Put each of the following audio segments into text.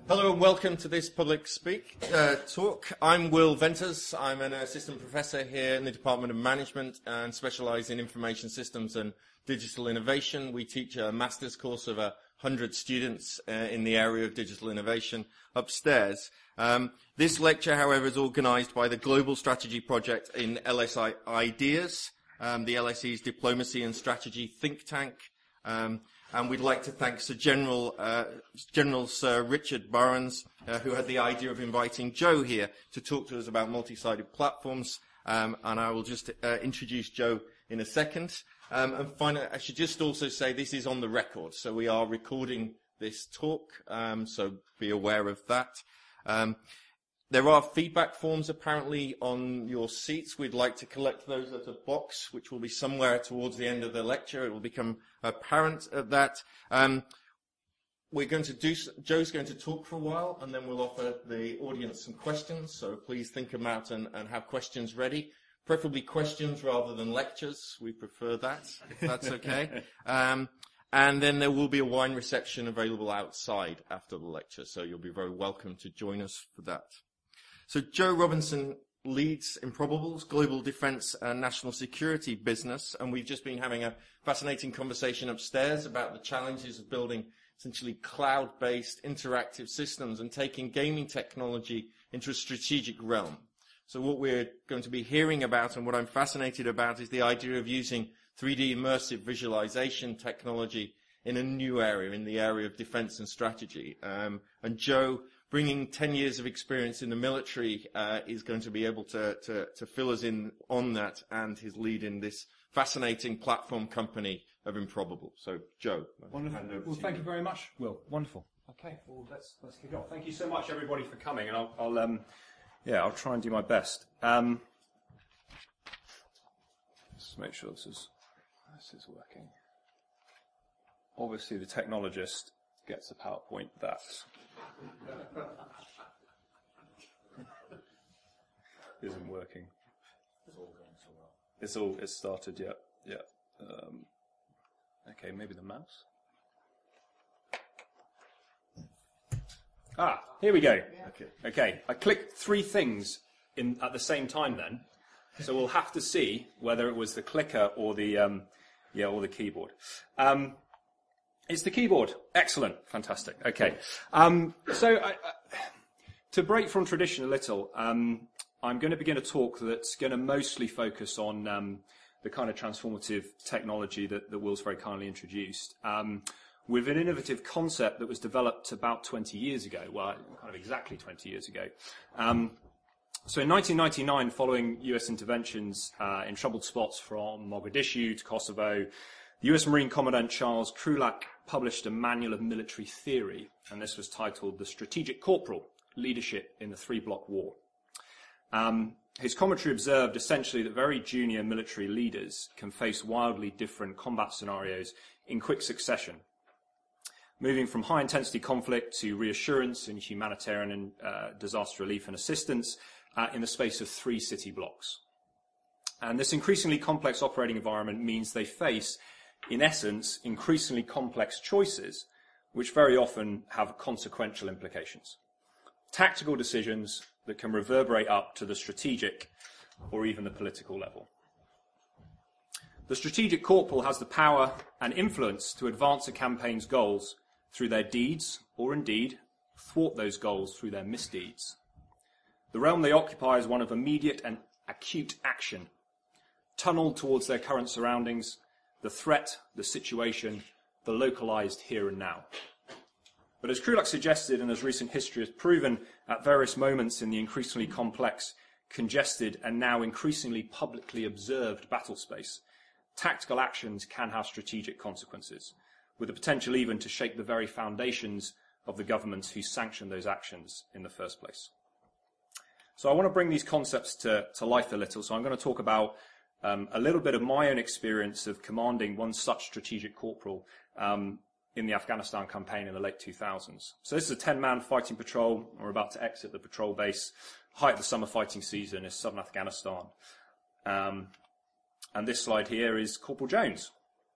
Hello and welcome to this public talk. I'm Will Venters. I'm an assistant professor here in the Department of Management and specialise in information systems and digital innovation. We teach a master's course of 100 students in the area of digital innovation upstairs. This lecture, however, is organised by the Global Strategy Project in LSI Ideas, the LSE's Diplomacy and Strategy think tank. And we'd like to thank General Sir Richard Burrons, who had the idea of inviting Joe here to talk to us about multi-sided platforms. And I will just introduce Joe in a second. And finally, I should just also say this is on the record, so we are recording this talk, so be aware of that. There are feedback forms apparently on your seats. We'd like to collect those at a box, which will be somewhere towards the end of the lecture. It will become apparent of that. Joe's going to talk for a while, and then we'll offer the audience some questions. So please think about and have questions ready. Preferably questions rather than lectures. We prefer that, if that's okay. And then there will be a wine reception available outside after the lecture, so you'll be very welcome to join us for that. So Joe Robinson leads Improbable's global defence and national security business, and we've just been having a fascinating conversation upstairs about the challenges of building essentially cloud-based interactive systems and taking gaming technology into a strategic realm. So what we're going to be hearing about and what I'm fascinated about is the idea of using 3D immersive visualization technology in a new area, in the area of defence and strategy. And Joe, bringing 10 years of experience in the military, is going to be able to fill us in on that and his lead in this fascinating platform company of Improbable. So, Joe. Wonderful. Well, thank you very much, Will. Wonderful. Okay, well, let's kick off. Thank you so much, everybody, for coming, and I'll try and do my best. Let's make sure this is working. Obviously, the technologist gets a PowerPoint that isn't working. It's all going so well. It's started, yeah. Okay, maybe the mouse. Here we go. Okay. I clicked three things at the same time then, so we'll have to see whether it was the clicker or the keyboard. It's the keyboard. Excellent. Fantastic. Okay. To break from tradition a little, I'm going to begin a talk that's going to mostly focus on the kind of transformative technology that Will's very kindly introduced, with an innovative concept that was developed about 20 years ago, well, kind of exactly 20 years ago. So in 1999, following US interventions in troubled spots from Mogadishu to Kosovo, the US Marine Commandant Charles Krulak published a manual of military theory, and this was titled The Strategic Corporal, Leadership in the Three-Block War. His commentary observed essentially that very junior military leaders can face wildly different combat scenarios in quick succession, moving from high-intensity conflict to reassurance and humanitarian and disaster relief and assistance in the space of 3 city blocks. And this increasingly complex operating environment means they face, in essence, increasingly complex choices, which very often have consequential implications. Tactical decisions that can reverberate up to the strategic or even the political level. The strategic corporal has the power and influence to advance a campaign's goals through their deeds, or indeed thwart those goals through their misdeeds. The realm they occupy is one of immediate and acute action, tunneled towards their current surroundings, the threat, the situation, the localized here and now. But as Krulak suggested, and as recent history has proven, at various moments in the increasingly complex, congested, and now increasingly publicly observed battle space, tactical actions can have strategic consequences, with the potential even to shake the very foundations of the governments who sanction those actions in the first place. So I want to bring these concepts to life a little. So I'm going to talk about a little bit of my own experience of commanding one such strategic corporal in the Afghanistan campaign in the late 2000s. So this is a 10-man fighting patrol. We're about to exit the patrol base. Height of the summer fighting season is southern Afghanistan. And this slide here is Corporal Jones.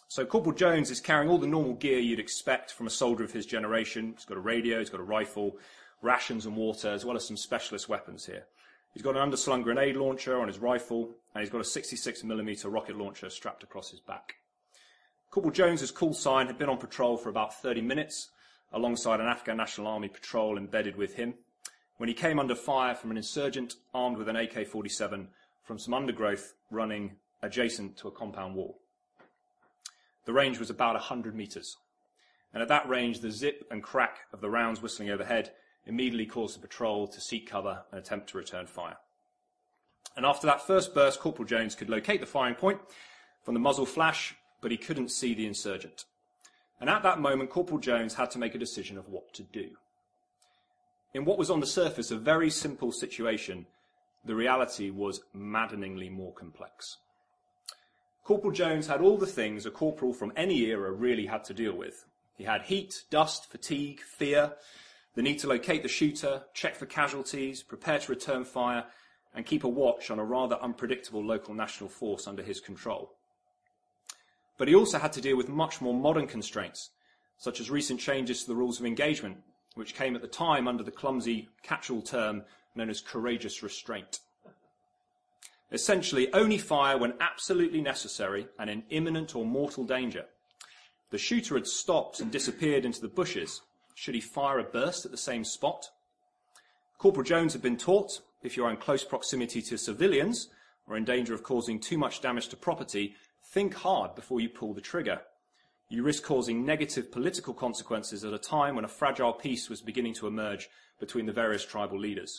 So Corporal Jones is carrying all the normal gear you'd expect from a soldier of his generation. He's got a radio, he's got a rifle, rations and water, as well as some specialist weapons here. He's got an underslung grenade launcher on his rifle, and he's got a 66mm rocket launcher strapped across his back. Corporal Jones's call sign had been on patrol for about 30 minutes, alongside an Afghan National Army patrol embedded with him, when he came under fire from an insurgent armed with an AK-47 from some undergrowth running adjacent to a compound wall. The range was about 100 metres, and at that range the zip and crack of the rounds whistling overhead immediately caused the patrol to seek cover and attempt to return fire. And after that first burst, Corporal Jones could locate the firing point from the muzzle flash, but he couldn't see the insurgent. And at that moment, Corporal Jones had to make a decision of what to do. In what was on the surface a very simple situation, the reality was maddeningly more complex. Corporal Jones had all the things a corporal from any era really had to deal with. He had heat, dust, fatigue, fear, the need to locate the shooter, check for casualties, prepare to return fire, and keep a watch on a rather unpredictable local national force under his control. But he also had to deal with much more modern constraints, such as recent changes to the rules of engagement, which came at the time under the clumsy catch-all term known as courageous restraint. Essentially, only fire when absolutely necessary and in imminent or mortal danger. The shooter had stopped and disappeared into the bushes. Should he fire a burst at the same spot? Corporal Jones had been taught, if you are in close proximity to civilians or in danger of causing too much damage to property, think hard before you pull the trigger. You risk causing negative political consequences at a time when a fragile peace was beginning to emerge between the various tribal leaders.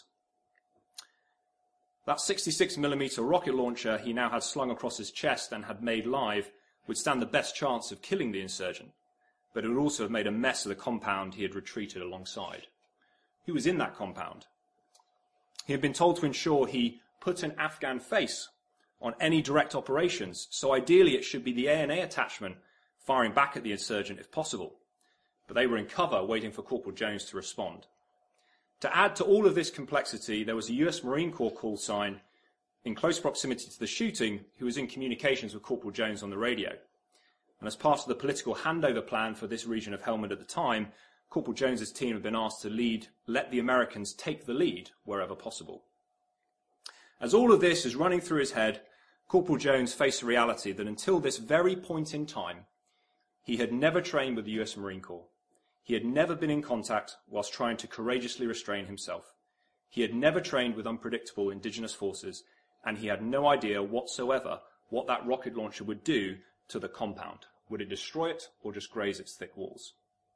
That 66mm rocket launcher he now had slung across his chest and had made live would stand the best chance of killing the insurgent, but it would also have made a mess of the compound he had retreated alongside. Who was in that compound? He had been told to ensure he put an Afghan face on any direct operations, so ideally it should be the ANA attachment firing back at the insurgent if possible. But they were in cover waiting for Corporal Jones to respond. To add to all of this complexity, there was a US Marine Corps call sign in close proximity to the shooting who was in communications with Corporal Jones on the radio. And as part of the political handover plan for this region of Helmand at the time, Corporal Jones's team had been asked to let the Americans take the lead wherever possible. As all of this is running through his head, Corporal Jones faced the reality that until this very point in time, he had never trained with the US Marine Corps. He had never been in contact whilst trying to courageously restrain himself. He had never trained with unpredictable indigenous forces, and he had no idea whatsoever what that rocket launcher would do to the compound. Would it destroy it or just graze its thick walls?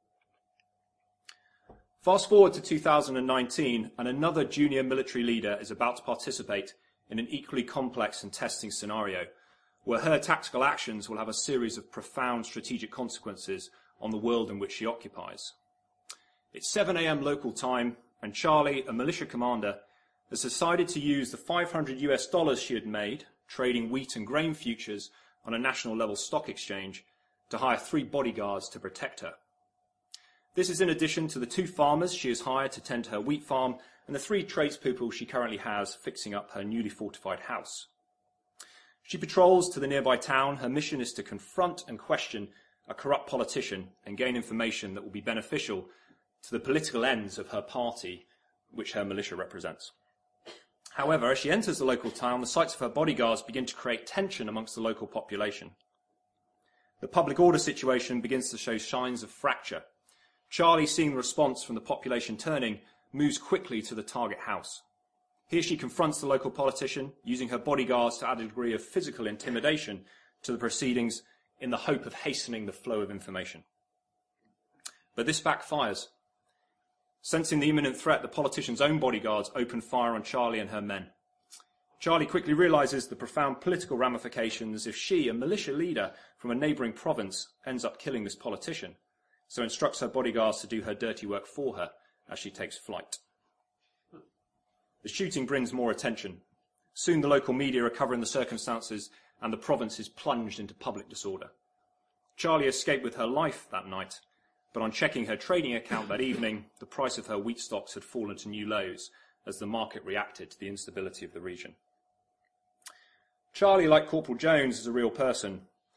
Fast forward to 2019, and another junior military leader is about to participate in an equally complex and testing scenario, where her tactical actions will have a series of profound strategic consequences on the world in which she occupies. It's 7 a.m. local time, and Charlie, a militia commander, has decided to use the $500 she had made, trading wheat and grain futures on a national level stock exchange, to hire 3 bodyguards to protect her. This is in addition to the 2 farmers she has hired to tend to her wheat farm and the 3 tradespeople she currently has fixing up her newly fortified house. She patrols to the nearby town. Her mission is to confront and question a corrupt politician and gain information that will be beneficial to the political ends of her party, which her militia represents. However, as she enters the local town, the sights of her bodyguards begin to create tension amongst the local population. The public order situation begins to show signs of fracture. Charlie, seeing the response from the population turning, moves quickly to the target house. Here she confronts the local politician, using her bodyguards to add a degree of physical intimidation to the proceedings in the hope of hastening the flow of information. But this backfires. Sensing the imminent threat, the politician's own bodyguards open fire on Charlie and her men. Charlie quickly realises the profound political ramifications if she, a militia leader from a neighbouring province, ends up killing this politician, so instructs her bodyguards to do her dirty work for her as she takes flight. The shooting brings more attention. Soon the local media are covering the circumstances and the province is plunged into public disorder. Charlie escaped with her life that night, but on checking her trading account that evening, the price of her wheat stocks had fallen to new lows as the market reacted to the instability of the region. Charlie, like Corporal Jones, is a real person,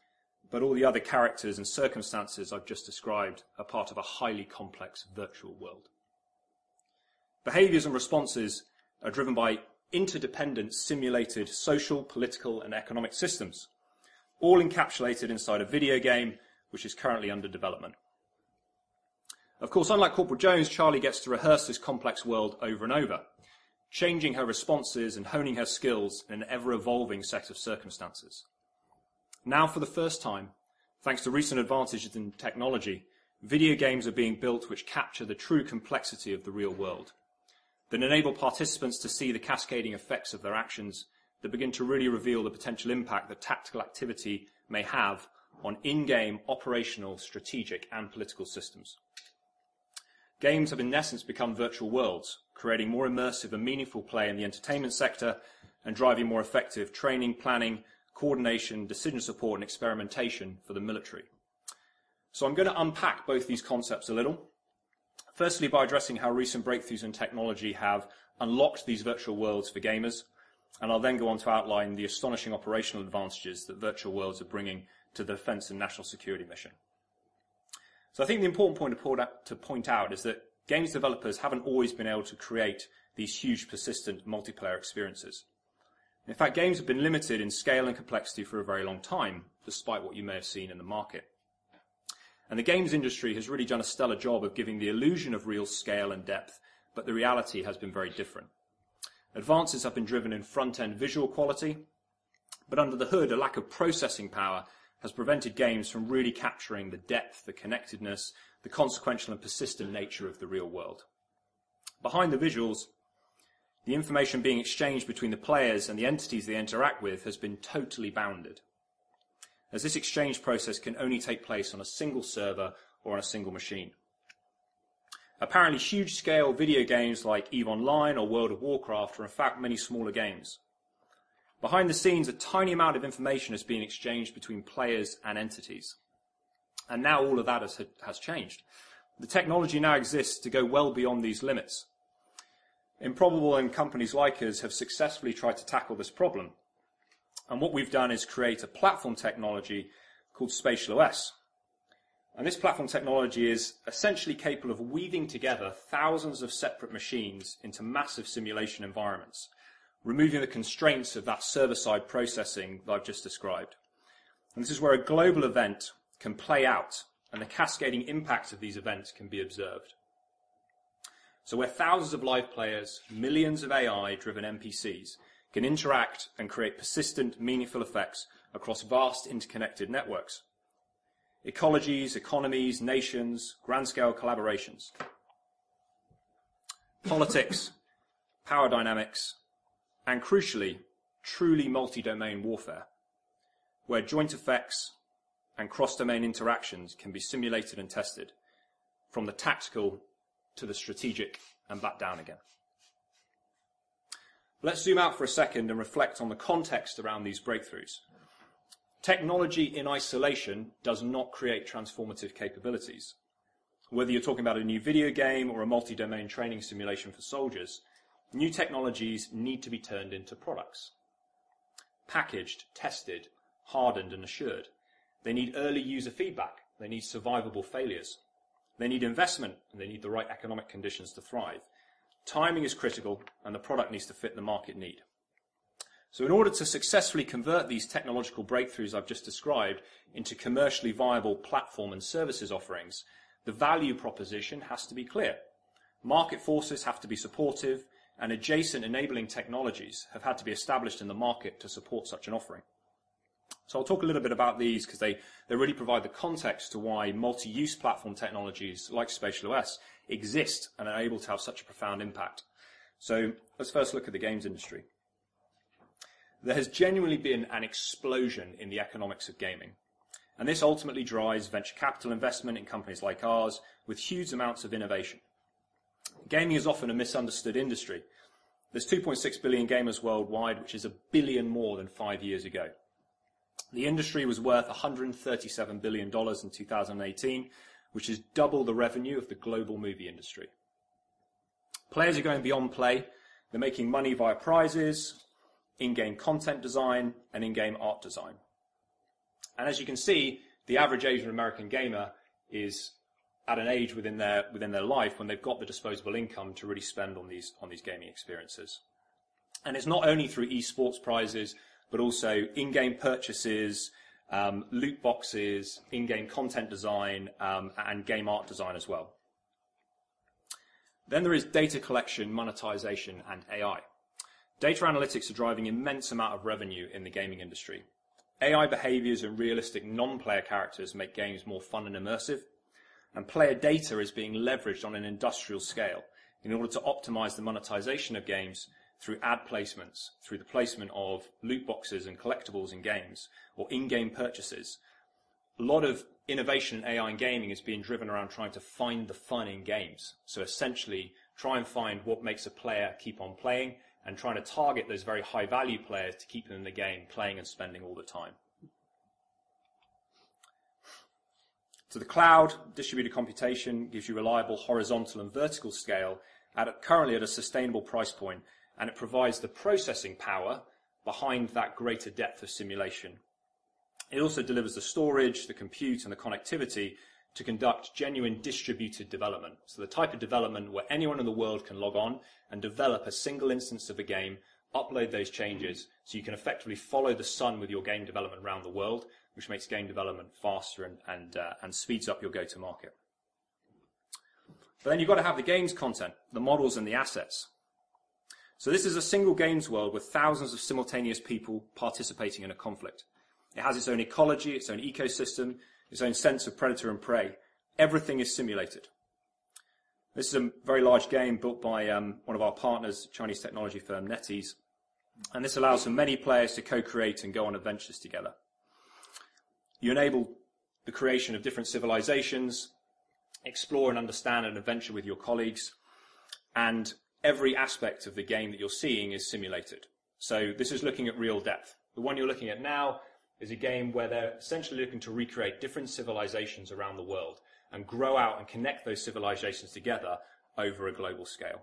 but all the other characters and circumstances I've just described are part of a highly complex virtual world. Behaviours and responses are driven by interdependent simulated social, political and economic systems, all encapsulated inside a video game which is currently under development. Of course, unlike Corporal Jones, Charlie gets to rehearse this complex world over and over, changing her responses and honing her skills in an ever-evolving set of circumstances. Now, for the first time, thanks to recent advances in technology, video games are being built which capture the true complexity of the real world, that enable participants to see the cascading effects of their actions, that begin to really reveal the potential impact that tactical activity may have on in-game operational, strategic and political systems. Games have in essence become virtual worlds, creating more immersive and meaningful play in the entertainment sector and driving more effective training, planning, coordination, decision support and experimentation for the military. So I'm going to unpack both these concepts a little. Firstly, by addressing how recent breakthroughs in technology have unlocked these virtual worlds for gamers, and I'll then go on to outline the astonishing operational advantages that virtual worlds are bringing to the defence and national security mission. So I think the important point to point out is that games developers haven't always been able to create these huge, persistent multiplayer experiences. In fact, games have been limited in scale and complexity for a very long time, despite what you may have seen in the market. And the games industry has really done a stellar job of giving the illusion of real scale and depth, but the reality has been very different. Advances have been driven in front-end visual quality, but under the hood, a lack of processing power has prevented games from really capturing the depth, the connectedness, the consequential and persistent nature of the real world. Behind the visuals, the information being exchanged between the players and the entities they interact with has been totally bounded, as this exchange process can only take place on a single server or on a single machine. Apparently, huge-scale video games like EVE Online or World of Warcraft are in fact many smaller games. Behind the scenes, a tiny amount of information is being exchanged between players and entities. And now all of that has changed. The technology now exists to go well beyond these limits. Improbable and companies like us have successfully tried to tackle this problem. And what we've done is create a platform technology called Spatial OS. And this platform technology is essentially capable of weaving together thousands of separate machines into massive simulation environments, removing the constraints of that server-side processing that I've just described. And this is where a global event can play out and the cascading impact of these events can be observed. So where thousands of live players, millions of AI-driven NPCs can interact and create persistent, meaningful effects across vast interconnected networks. Ecologies, economies, nations, grand-scale collaborations. Politics, power dynamics, and crucially, truly multi-domain warfare, where joint effects and cross-domain interactions can be simulated and tested, from the tactical to the strategic and back down again. Let's zoom out for a second and reflect on the context around these breakthroughs. Technology in isolation does not create transformative capabilities. Whether you're talking about a new video game or a multi-domain training simulation for soldiers, new technologies need to be turned into products. Packaged, tested, hardened and assured. They need early user feedback. They need survivable failures. They need investment and they need the right economic conditions to thrive. Timing is critical and the product needs to fit the market need. So in order to successfully convert these technological breakthroughs I've just described into commercially viable platform and services offerings, the value proposition has to be clear. Market forces have to be supportive and adjacent enabling technologies have had to be established in the market to support such an offering. So I'll talk a little bit about these because they really provide the context to why multi-use platform technologies like Spatial OS exist and are able to have such a profound impact. So let's first look at the games industry. There has genuinely been an explosion in the economics of gaming, and this ultimately drives venture capital investment in companies like ours with huge amounts of innovation. Gaming is often a misunderstood industry. There's 2.6 billion gamers worldwide, which is 1 billion more than 5 years ago. The industry was worth $137 billion in 2018, which is double the revenue of the global movie industry. Players are going beyond play. They're making money via prizes, in-game content design, and in-game art design. And as you can see, the average Asian American gamer is at an age within their life when they've got the disposable income to really spend on these gaming experiences. And it's not only through esports prizes, but also in-game purchases, loot boxes, in-game content design, and game art design as well. Then there is data collection, monetization, and AI. Data analytics are driving immense amount of revenue in the gaming industry. AI behaviors and realistic non-player characters make games more fun and immersive, and player data is being leveraged on an industrial scale in order to optimize the monetization of games through ad placements, through the placement of loot boxes and collectibles in games, or in-game purchases. A lot of innovation in AI in gaming is being driven around trying to find the fun in games. So essentially, try and find what makes a player keep on playing, and trying to target those very high-value players to keep them in the game, playing and spending all the time. So the cloud, distributed computation, gives you reliable horizontal and vertical scale, currently at a sustainable price point, and it provides the processing power behind that greater depth of simulation. It also delivers the storage, the compute, and the connectivity to conduct genuine distributed development. So the type of development where anyone in the world can log on and develop a single instance of a game, upload those changes, so you can effectively follow the sun with your game development around the world, which makes game development faster and speeds up your go-to-market. But then you've got to have the games content, the models, and the assets. So this is a single games world with thousands of simultaneous people participating in a conflict. It has its own ecology, its own ecosystem, its own sense of predator and prey. Everything is simulated. This is a very large game built by one of our partners, Chinese technology firm NetEase, and this allows for many players to co-create and go on adventures together. You enable the creation of different civilizations, explore and understand an adventure with your colleagues, and every aspect of the game that you're seeing is simulated. So this is looking at real depth. The one you're looking at now is a game where they're essentially looking to recreate different civilizations around the world and grow out and connect those civilizations together over a global scale.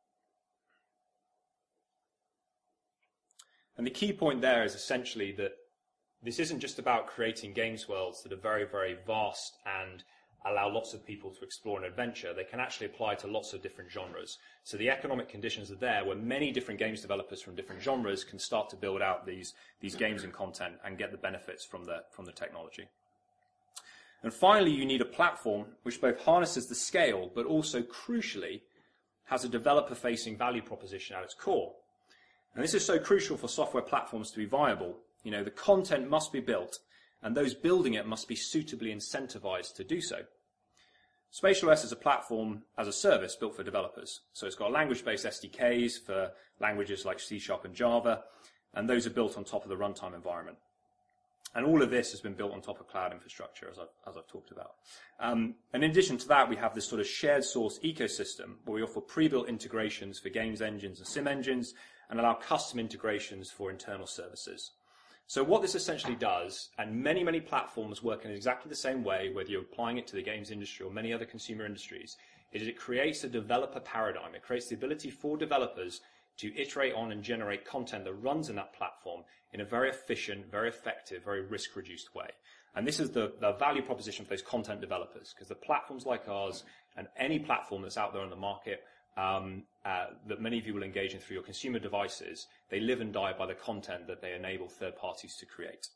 And the key point there is essentially that this isn't just about creating games worlds that are very, very vast and allow lots of people to explore an adventure. They can actually apply to lots of different genres. So the economic conditions are there where many different games developers from different genres can start to build out these games and content and get the benefits from the technology. And finally, you need a platform which both harnesses the scale, but also crucially has a developer-facing value proposition at its core. And this is so crucial for software platforms to be viable. You know, the content must be built, and those building it must be suitably incentivized to do so. SpatialOS is a platform as a service built for developers. So it's got language-based SDKs for languages like C# and Java, and those are built on top of the runtime environment. And all of this has been built on top of cloud infrastructure, as I've talked about. And in addition to that, we have this sort of shared source ecosystem where we offer pre-built integrations for games engines and sim engines and allow custom integrations for internal services. So what this essentially does, and many, many platforms work in exactly the same way, whether you're applying it to the games industry or many other consumer industries, is it creates a developer paradigm. It creates the ability for developers to iterate on and generate content that runs in that platform in a very efficient, very effective, very risk-reduced way. And this is the value proposition for those content developers, because the platforms like ours and any platform that's out there on the market that many of you will engage in through your consumer devices, they live and die by the content that they enable third parties to create.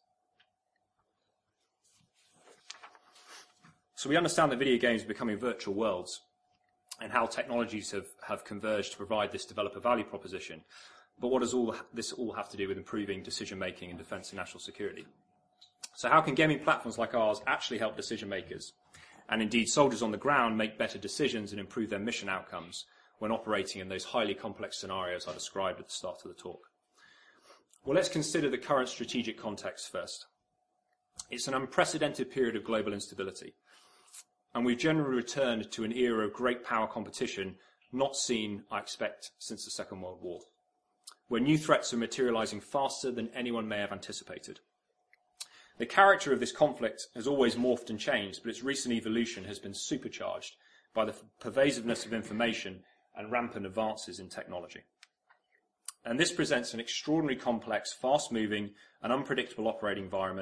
So we understand that video games are becoming virtual worlds and how technologies have converged to provide this developer value proposition. But what does this all have to do with improving decision-making in defense and national security? So how can gaming platforms like ours actually help decision-makers, and indeed soldiers on the ground, make better decisions and improve their mission outcomes when operating in those highly complex scenarios I described at the start of the talk? Well, let's consider the current strategic context first. It's an unprecedented period of global instability, and we've generally returned to an era of great power competition not seen, I expect, since the Second World War, where new threats are materializing faster than anyone may have anticipated. The character of this conflict has always morphed and changed, but its recent evolution has been supercharged by the pervasiveness of information and rampant advances in technology. And this presents an extraordinarily complex, fast-moving and unpredictable operating environment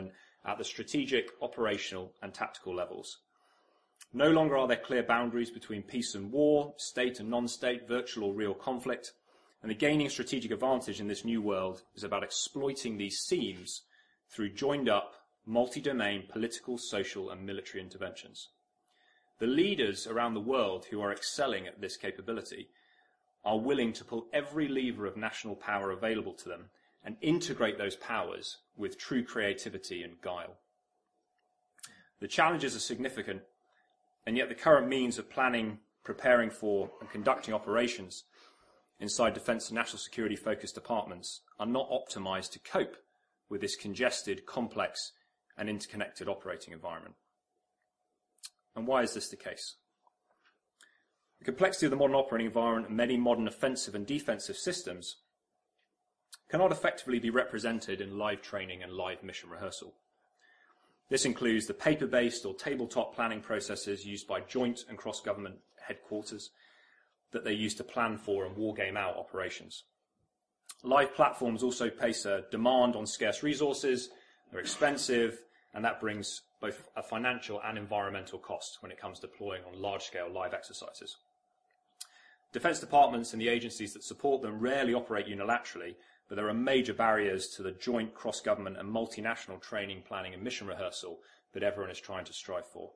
at the strategic, operational and tactical levels. No longer are there clear boundaries between peace and war, state and non-state, virtual or real conflict, and the gaining strategic advantage in this new world is about exploiting these seams through joined-up, multi-domain political, social and military interventions. The leaders around the world who are excelling at this capability are willing to pull every lever of national power available to them and integrate those powers with true creativity and guile. The challenges are significant, and yet the current means of planning, preparing for and conducting operations inside defence and national security focused departments are not optimised to cope with this congested, complex and interconnected operating environment. And why is this the case? The complexity of the modern operating environment and many modern offensive and defensive systems cannot effectively be represented in live training and live mission rehearsal. This includes the paper-based or tabletop planning processes used by joint and cross-government headquarters that they use to plan for and wargame out operations. Live platforms also place a demand on scarce resources, they're expensive, and that brings both a financial and environmental cost when it comes to deploying on large-scale live exercises. Defence departments and the agencies that support them rarely operate unilaterally, but there are major barriers to the joint cross-government and multinational training, planning and mission rehearsal that everyone is trying to strive for.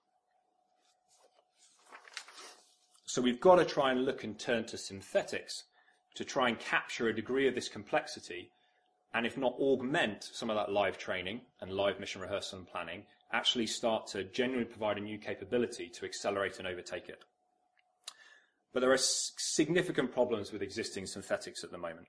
So we've got to try and look and turn to synthetics to try and capture a degree of this complexity, and if not augment some of that live training and live mission rehearsal and planning, actually start to genuinely provide a new capability to accelerate and overtake it. But there are significant problems with existing synthetics at the moment.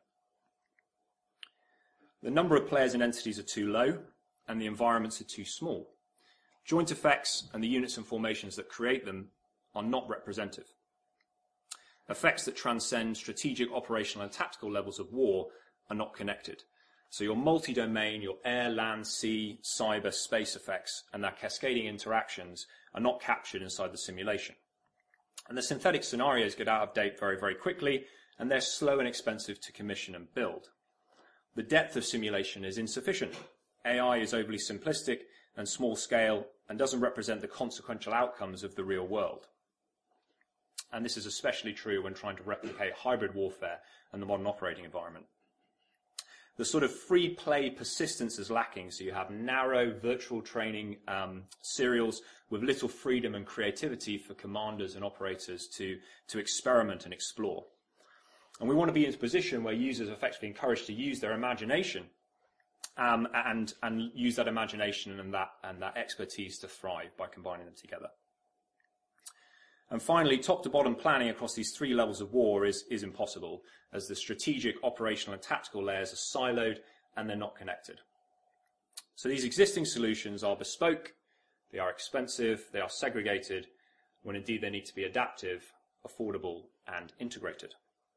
The number of players and entities are too low, and the environments are too small. Joint effects and the units and formations that create them are not representative. Effects that transcend strategic, operational and tactical levels of war are not connected. So your multi-domain, your air, land, sea, cyber, space effects and their cascading interactions are not captured inside the simulation. And the synthetic scenarios get out of date very, very quickly, and they're slow and expensive to commission and build. The depth of simulation is insufficient. AI is overly simplistic and small scale and doesn't represent the consequential outcomes of the real world. And this is especially true when trying to replicate hybrid warfare and the modern operating environment. The sort of free play persistence is lacking, so you have narrow virtual training serials with little freedom and creativity for commanders and operators to experiment and explore. And we want to be in a position where users are effectively encouraged to use their imagination and use that imagination and that expertise to thrive by combining them together. And finally, top-to-bottom planning across these three levels of war is impossible, as the strategic, operational and tactical layers are siloed and they're not connected. So these existing solutions are bespoke, they are expensive, they are segregated, when indeed they need to be adaptive, affordable and integrated.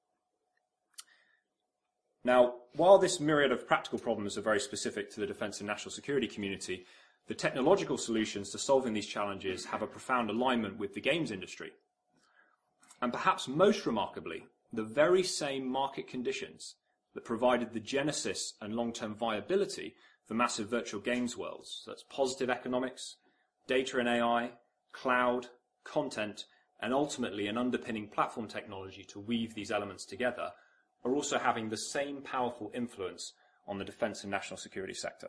Now, while this myriad of practical problems are very specific to the defence and national security community, the technological solutions to solving these challenges have a profound alignment with the games industry. And perhaps most remarkably, the very same market conditions that provided the genesis and long-term viability for massive virtual games worlds, so that's positive economics, data and AI, cloud, content, and ultimately an underpinning platform technology to weave these elements together, are also having the same powerful influence on the defence and national security sector.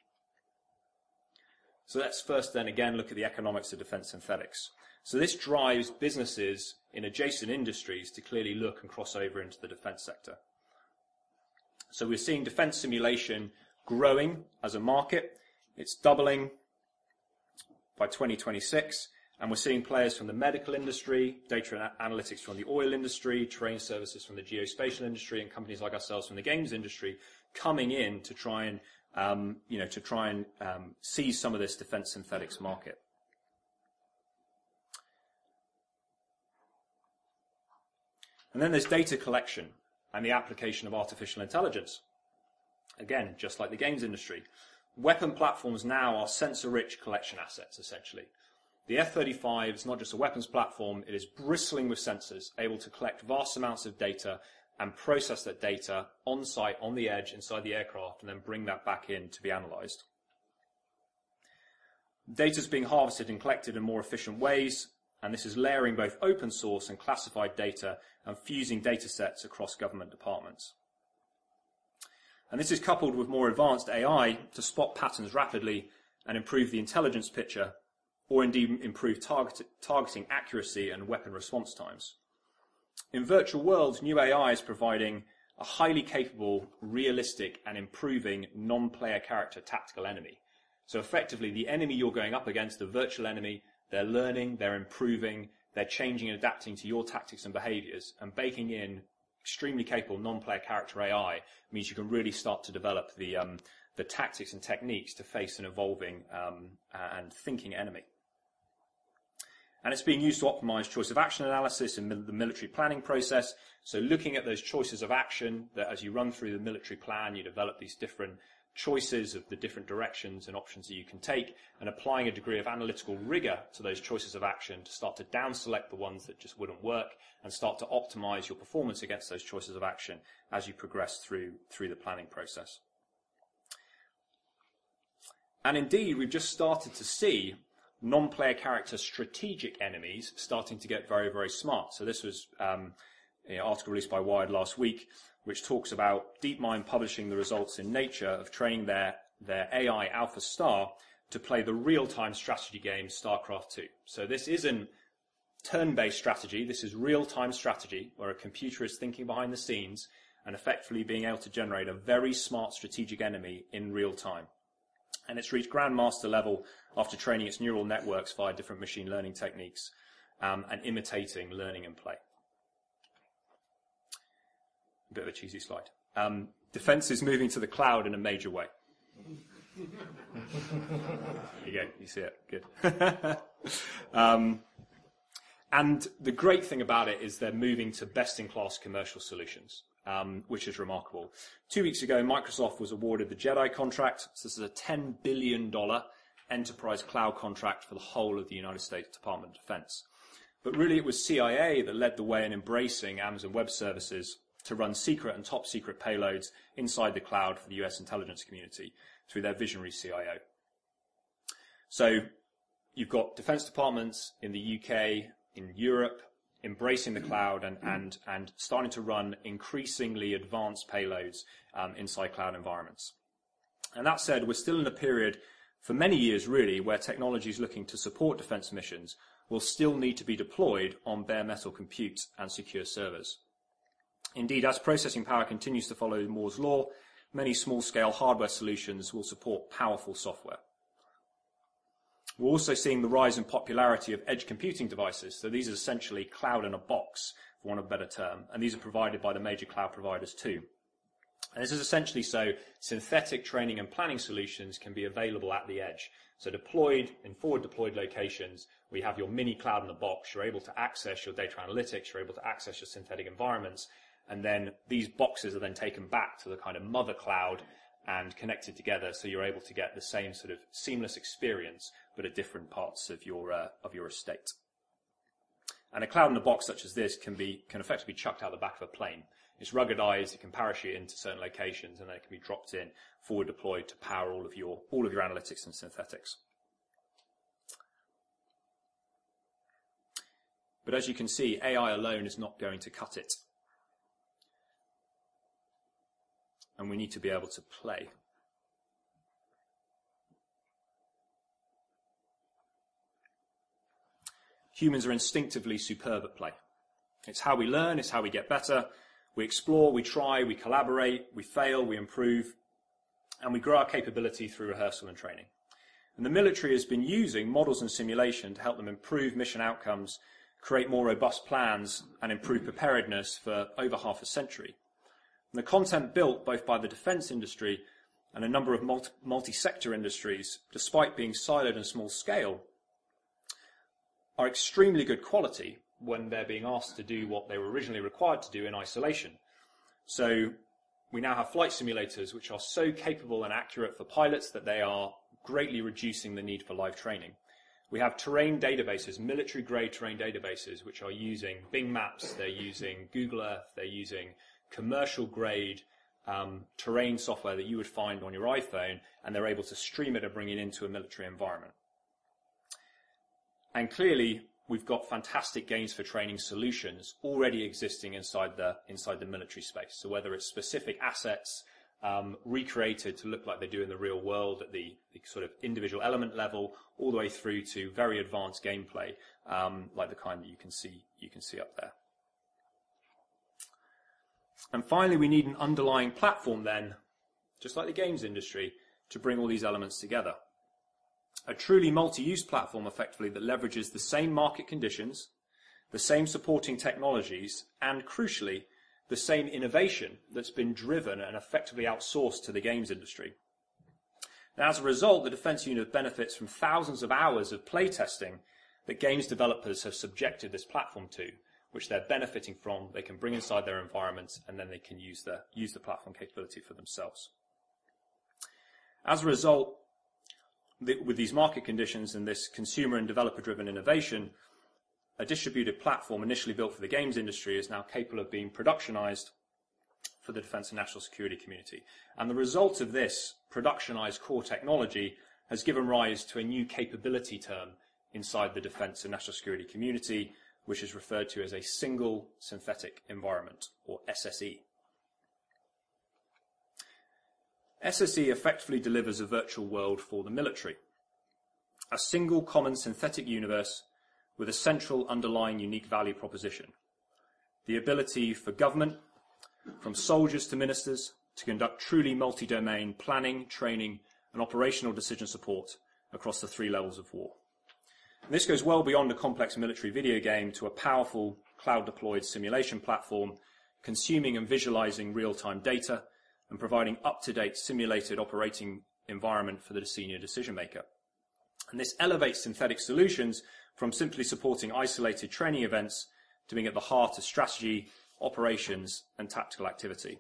So let's first then again look at the economics of defence synthetics. So this drives businesses in adjacent industries to clearly look and cross over into the defence sector. So we're seeing defence simulation growing as a market. It's doubling by 2026. And we're seeing players from the medical industry, data and analytics from the oil industry, terrain services from the geospatial industry, and companies like ourselves from the games industry coming in to try and seize some of this defence synthetics market. And then there's data collection and the application of artificial intelligence. Again, just like the games industry. Weapon platforms now are sensor-rich collection assets, essentially. The F-35 is not just a weapons platform, it is bristling with sensors, able to collect vast amounts of data and process that data on site, on the edge, inside the aircraft, and then bring that back in to be analysed. Data is being harvested and collected in more efficient ways, and this is layering both open source and classified data and fusing data sets across government departments. And this is coupled with more advanced AI to spot patterns rapidly and improve the intelligence picture, or indeed improve targeting accuracy and weapon response times. In virtual worlds, new AI is providing a highly capable, realistic, and improving non-player character tactical enemy. So effectively, the enemy you're going up against, the virtual enemy, they're learning, they're improving, they're changing and adapting to your tactics and behaviors, and baking in extremely capable non-player character AI means you can really start to develop the tactics and techniques to face an evolving and thinking enemy. And it's being used to optimize choice of action analysis in the military planning process. So looking at those choices of action, that as you run through the military plan, you develop these different choices of the different directions and options that you can take, and applying a degree of analytical rigor to those choices of action to start to down select the ones that just wouldn't work and start to optimize your performance against those choices of action as you progress through the planning process. And indeed, we've just started to see non-player character strategic enemies starting to get very, very smart. So this was an article released by Wired last week, which talks about DeepMind publishing the results in Nature of training their AI Alpha Star to play the real-time strategy game StarCraft 2. So this isn't turn-based strategy, this is real-time strategy, where a computer is thinking behind the scenes and effectively being able to generate a very smart strategic enemy in real time. And it's reached Grandmaster level after training its neural networks via different machine learning techniques and imitating learning and play. A bit of a cheesy slide. Defense is moving to the cloud in a major way. There you go, you see it, good. And the great thing about it is they're moving to best-in-class commercial solutions, which is remarkable. 2 weeks ago, Microsoft was awarded the JEDI contract. So this is a $10 billion enterprise cloud contract for the whole of the United States Department of Defense. But really, it was CIA that led the way in embracing Amazon Web Services to run secret and top secret payloads inside the cloud for the US intelligence community through their visionary CIO. So you've got defense departments in the UK, in Europe, embracing the cloud and starting to run increasingly advanced payloads inside cloud environments. And that said, we're still in a period for many years really where technologies looking to support defense missions will still need to be deployed on bare metal compute and secure servers. Indeed, as processing power continues to follow Moore's law, many small-scale hardware solutions will support powerful software. We're also seeing the rise in popularity of edge computing devices. So these are essentially cloud in a box, for want of a better term, and these are provided by the major cloud providers too. And this is essentially so synthetic training and planning solutions can be available at the edge. So deployed in forward deployed locations, we have your mini cloud in the box. You're able to access your data analytics. You're able to access your synthetic environments. And then these boxes are then taken back to the kind of mother cloud and connected together, so you're able to get the same sort of seamless experience, but at different parts of your estate. And a cloud in a box such as this can effectively be chucked out the back of a plane. It's ruggedized, it can parachute into certain locations, and then it can be dropped in, forward deployed to power all of your analytics and synthetics. But as you can see, AI alone is not going to cut it. And we need to be able to play. Humans are instinctively superb at play. It's how we learn, it's how we get better. We explore, we try, we collaborate, we fail, we improve, and we grow our capability through rehearsal and training. And the military has been using models and simulation to help them improve mission outcomes, create more robust plans, and improve preparedness for over half a century. And the content built both by the defense industry and a number of multi-sector industries, despite being siloed and small scale, are extremely good quality when they're being asked to do what they were originally required to do in isolation. So we now have flight simulators which are so capable and accurate for pilots that they are greatly reducing the need for live training. We have terrain databases, military-grade terrain databases, which are using Bing Maps, they're using Google Earth, they're using commercial-grade terrain software that you would find on your iPhone, and they're able to stream it and bring it into a military environment. And clearly, we've got fantastic games for training solutions already existing inside the military space. So whether it's specific assets recreated to look like they do in the real world at the sort of individual element level, all the way through to very advanced gameplay, like the kind that you can see up there. And finally, we need an underlying platform then, just like the games industry, to bring all these elements together. A truly multi-use platform, effectively, that leverages the same market conditions, the same supporting technologies, and crucially, the same innovation that's been driven and effectively outsourced to the games industry. Now, as a result, the Defence Unit benefits from thousands of hours of playtesting that games developers have subjected this platform to, which they're benefiting from, they can bring inside their environments, and then they can use the platform capability for themselves. As a result, with these market conditions and this consumer and developer-driven innovation, a distributed platform initially built for the games industry is now capable of being productionized for the defence and national security community. And the result of this productionized core technology has given rise to a new capability term inside the defence and national security community, which is referred to as a single synthetic environment, or SSE. SSE effectively delivers a virtual world for the military, a single common synthetic universe with a central underlying unique value proposition, the ability for government, from soldiers to ministers, to conduct truly multi-domain planning, training and operational decision support across the 3 levels of war. And this goes well beyond a complex military video game to a powerful cloud-deployed simulation platform, consuming and visualizing real-time data and providing up-to-date simulated operating environment for the senior decision maker. And this elevates synthetic solutions from simply supporting isolated training events to being at the heart of strategy, operations, and tactical activity.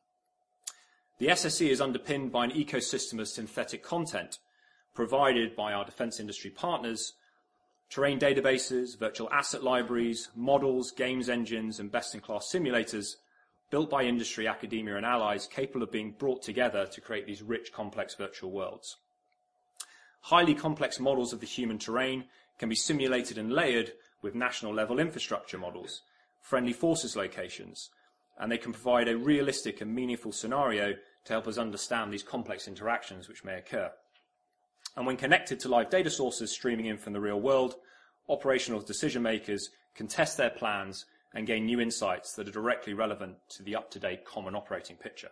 The SSE is underpinned by an ecosystem of synthetic content provided by our defence industry partners, terrain databases, virtual asset libraries, models, games engines, and best-in-class simulators built by industry, academia, and allies capable of being brought together to create these rich, complex virtual worlds. Highly complex models of the human terrain can be simulated and layered with national-level infrastructure models, friendly forces locations, and they can provide a realistic and meaningful scenario to help us understand these complex interactions which may occur. And when connected to live data sources streaming in from the real world, operational decision makers can test their plans and gain new insights that are directly relevant to the up-to-date common operating picture.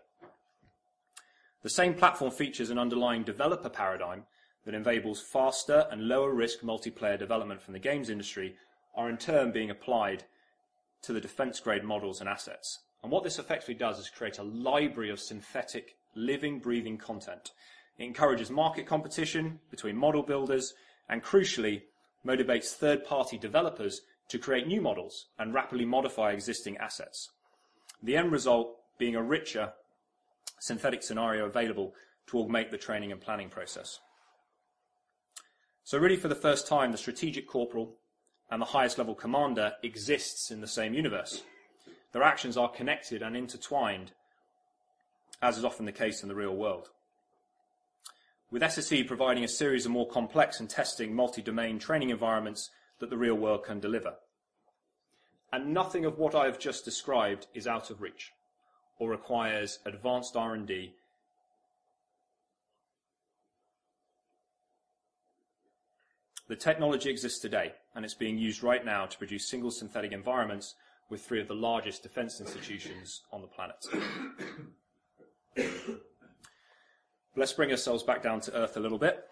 The same platform features an underlying developer paradigm that enables faster and lower risk multiplayer development from the games industry are in turn being applied to the defence-grade models and assets. And what this effectively does is create a library of synthetic, living, breathing content. It encourages market competition between model builders and, crucially, motivates third-party developers to create new models and rapidly modify existing assets. The end result being a richer synthetic scenario available to augment the training and planning process. So really, for the first time, the strategic corporal and the highest level commander exists in the same universe. Their actions are connected and intertwined, as is often the case in the real world. With SSE providing a series of more complex and testing multi-domain training environments that the real world can deliver. And nothing of what I have just described is out of reach or requires advanced R&D. The technology exists today, and it's being used right now to produce single synthetic environments with 3 of the largest defence institutions on the planet. Let's bring ourselves back down to earth a little bit.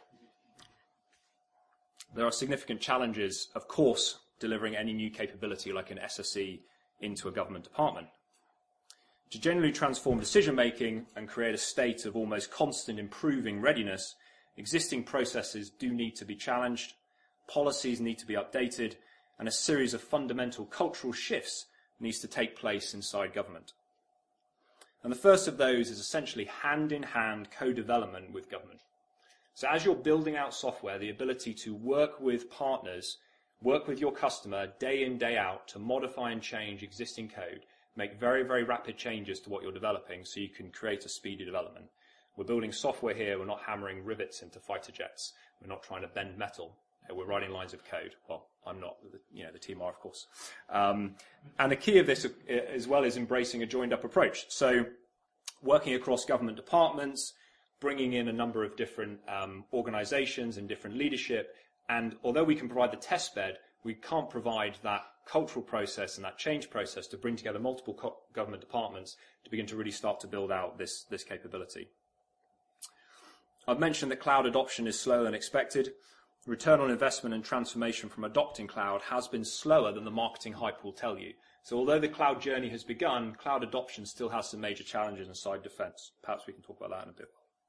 There are significant challenges, of course, delivering any new capability like an SSE into a government department. To generally transform decision-making and create a state of almost constant improving readiness, existing processes do need to be challenged, policies need to be updated, and a series of fundamental cultural shifts needs to take place inside government. And the first of those is essentially hand-in-hand co-development with government. So as you're building out software, the ability to work with partners, work with your customer day in, day out to modify and change existing code, make very, very rapid changes to what you're developing so you can create a speedy development. We're building software here, we're not hammering rivets into fighter jets, we're not trying to bend metal. We're writing lines of code. Well, I'm not. The team are, of course. And the key of this as well is embracing a joined-up approach. So working across government departments, bringing in a number of different organizations and different leadership. And although we can provide the test bed, we can't provide that cultural process and that change process to bring together multiple government departments to begin to really start to build out this capability. I've mentioned that cloud adoption is slower than expected. Return on investment and transformation from adopting cloud has been slower than the marketing hype will tell you. So although the cloud journey has begun, cloud adoption still has some major challenges inside defense. Perhaps we can talk about that in a bit.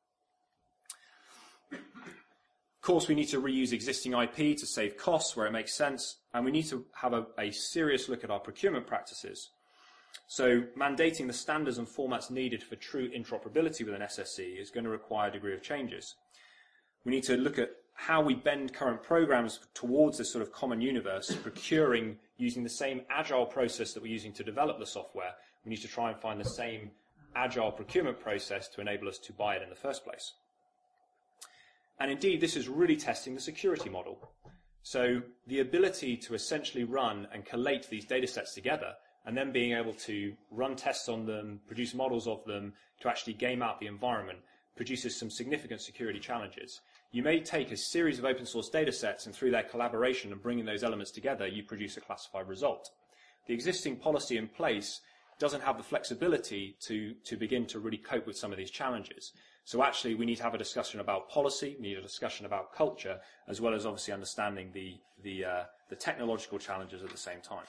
Of course, we need to reuse existing IP to save costs where it makes sense, and we need to have a serious look at our procurement practices. So mandating the standards and formats needed for true interoperability with an SSE is going to require a degree of changes. We need to look at how we bend current programs towards this sort of common universe, procuring using the same agile process that we're using to develop the software. We need to try and find the same agile procurement process to enable us to buy it in the first place. And indeed, this is really testing the security model. So the ability to essentially run and collate these data sets together and then being able to run tests on them, produce models of them, to actually game out the environment produces some significant security challenges. You may take a series of open source data sets and through their collaboration and bringing those elements together, you produce a classified result. The existing policy in place doesn't have the flexibility to begin to really cope with some of these challenges. So actually, we need to have a discussion about policy, we need a discussion about culture, as well as obviously understanding the technological challenges at the same time.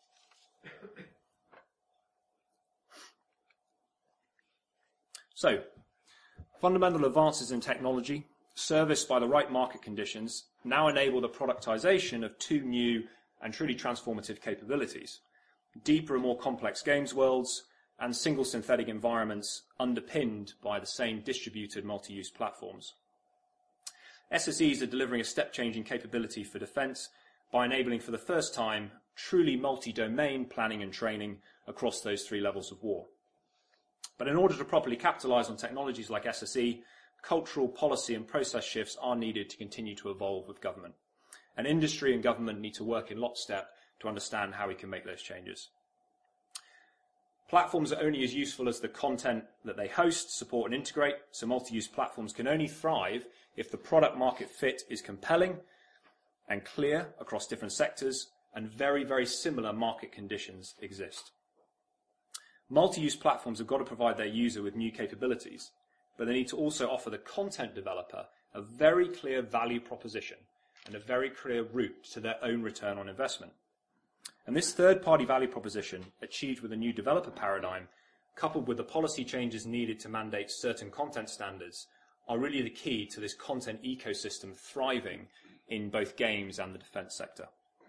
So, fundamental advances in technology, serviced by the right market conditions, now enable the productization of two new and truly transformative capabilities: deeper and more complex games worlds, and single synthetic environments underpinned by the same distributed multi-use platforms. SSEs are delivering a step-changing capability for defence by enabling for the first time truly multi-domain planning and training across those three levels of war. But in order to properly capitalise on technologies like SSE, cultural, policy and process shifts are needed to continue to evolve with government. And industry and government need to work in lockstep to understand how we can make those changes. Platforms are only as useful as the content that they host, support and integrate, so multi-use platforms can only thrive if the product market fit is compelling and clear across different sectors and very, very similar market conditions exist. Multi-use platforms have got to provide their user with new capabilities, but they need to also offer the content developer a very clear value proposition and a very clear route to their own return on investment. And this third-party value proposition, achieved with a new developer paradigm, coupled with the policy changes needed to mandate certain content standards, are really the key to this content ecosystem thriving in both games and the defence sector.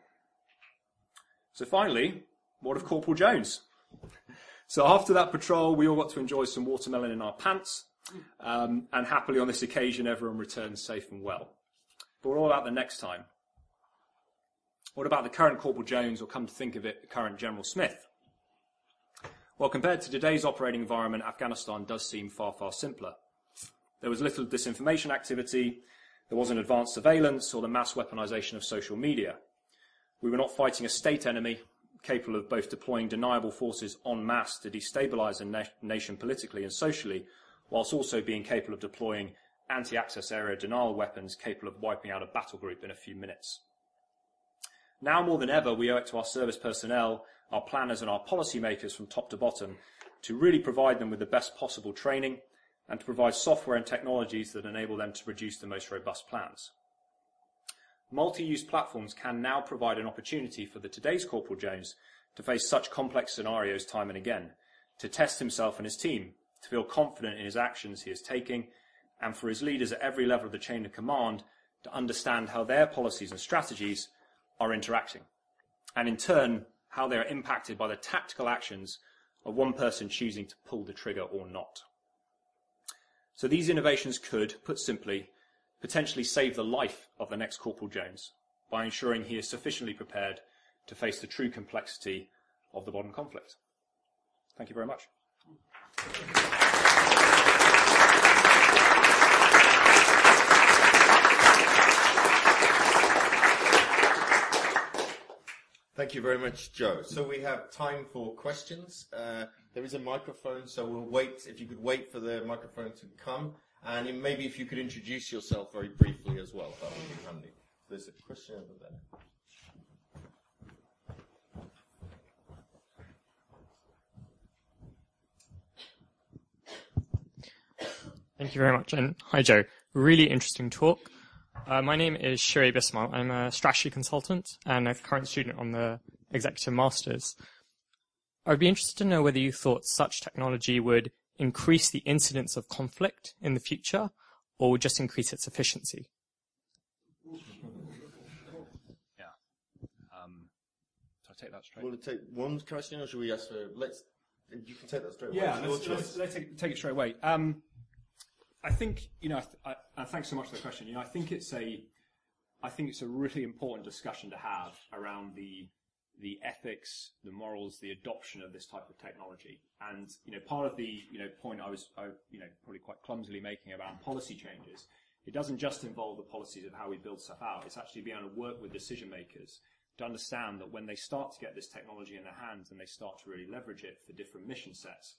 So finally, what of Corporal Jones? So after that patrol, we all got to enjoy some watermelon in our pants, and happily on this occasion, everyone returned safe and well. But what about the next time? What about the current Corporal Jones, or come to think of it, the current General Smith? Well, compared to today's operating environment, Afghanistan does seem far, far simpler. There was little disinformation activity, there wasn't advanced surveillance or the mass weaponization of social media. We were not fighting a state enemy capable of both deploying deniable forces en masse to destabilize a nation politically and socially, whilst also being capable of deploying anti-access area denial weapons capable of wiping out a battle group in a few minutes. Now more than ever, we owe it to our service personnel, our planners and our policymakers from top to bottom to really provide them with the best possible training and to provide software and technologies that enable them to produce the most robust plans. Multi-use platforms can now provide an opportunity for today's Corporal Jones to face such complex scenarios time and again, to test himself and his team, to feel confident in his actions he is taking, and for his leaders at every level of the chain of command to understand how their policies and strategies are interacting, and in turn, how they are impacted by the tactical actions of one person choosing to pull the trigger or not. So these innovations could, put simply, potentially save the life of the next Corporal Jones by ensuring he is sufficiently prepared to face the true complexity of the modern conflict. Thank you very much. Thank you very much, Joe. So we have time for questions. There is a microphone, so we'll wait. If you could wait for the microphone to come, and maybe if you could introduce yourself very briefly as well, that would be handy. There's a question over there. Thank you very much, and hi Joe. Really interesting talk. My name is Shirey Bismal. I'm a strategy consultant and a current student on the Executive Masters. I would be interested to know whether you thought such technology would increase the incidence of conflict in the future or would just increase its efficiency. Yeah. Shall I take that straight? Will it take one question, or should we ask for? You can take that straight away. Yeah, let's take it straight away. I think, and thanks so much for the question. I think it's a really important discussion to have around the ethics, the morals, the adoption of this type of technology. And part of the point I was probably quite clumsily making about policy changes, it doesn't just involve the policies of how we build stuff out. It's actually being able to work with decision makers to understand that when they start to get this technology in their hands and they start to really leverage it for different mission sets,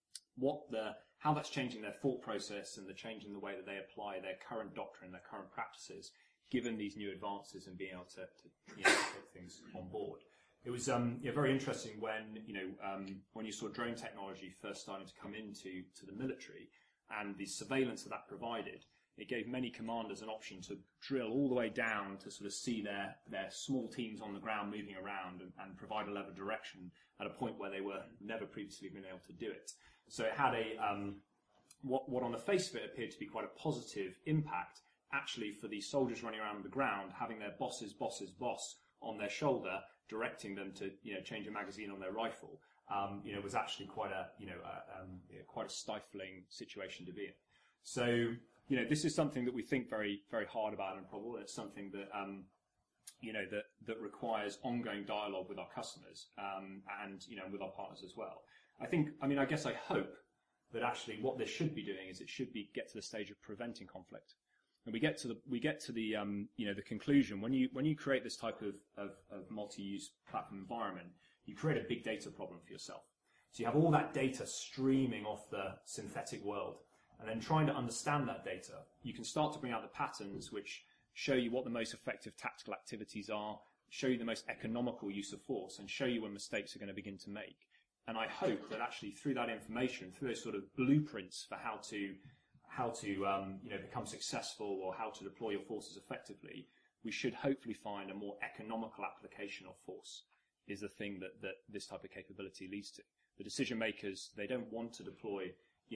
how that's changing their thought process and the change in the way that they apply their current doctrine, their current practices, given these new advances and being able to take things on board. It was very interesting when you saw drone technology first starting to come into the military and the surveillance that provided. It gave many commanders an option to drill all the way down to sort of see their small teams on the ground moving around and provide a level of direction at a point where they were never previously been able to do it. So it had what on the face of it appeared to be quite a positive impact, actually, for the soldiers running around the ground, having their boss's boss on their shoulder, directing them to change a magazine on their rifle, was actually quite a stifling situation to be in. So this is something that we think very, very hard about and probable. It's something that that requires ongoing dialogue with our customers and with our partners as well. I guess I hope that actually what this should be doing is it should be get to the stage of preventing conflict. And we get to the conclusion when you create this type of multi-use platform environment, you create a big data problem for yourself. So you have all that data streaming off the synthetic world, and then trying to understand that data, you can start to bring out the patterns which show you what the most effective tactical activities are, show you the most economical use of force, and show you when mistakes are going to begin to make. And I hope that actually through that information, through those sort of blueprints for how to become successful or how to deploy your forces effectively, we should hopefully find a more economical application of force is the thing that this type of capability leads to. The decision makers, they don't want to deploy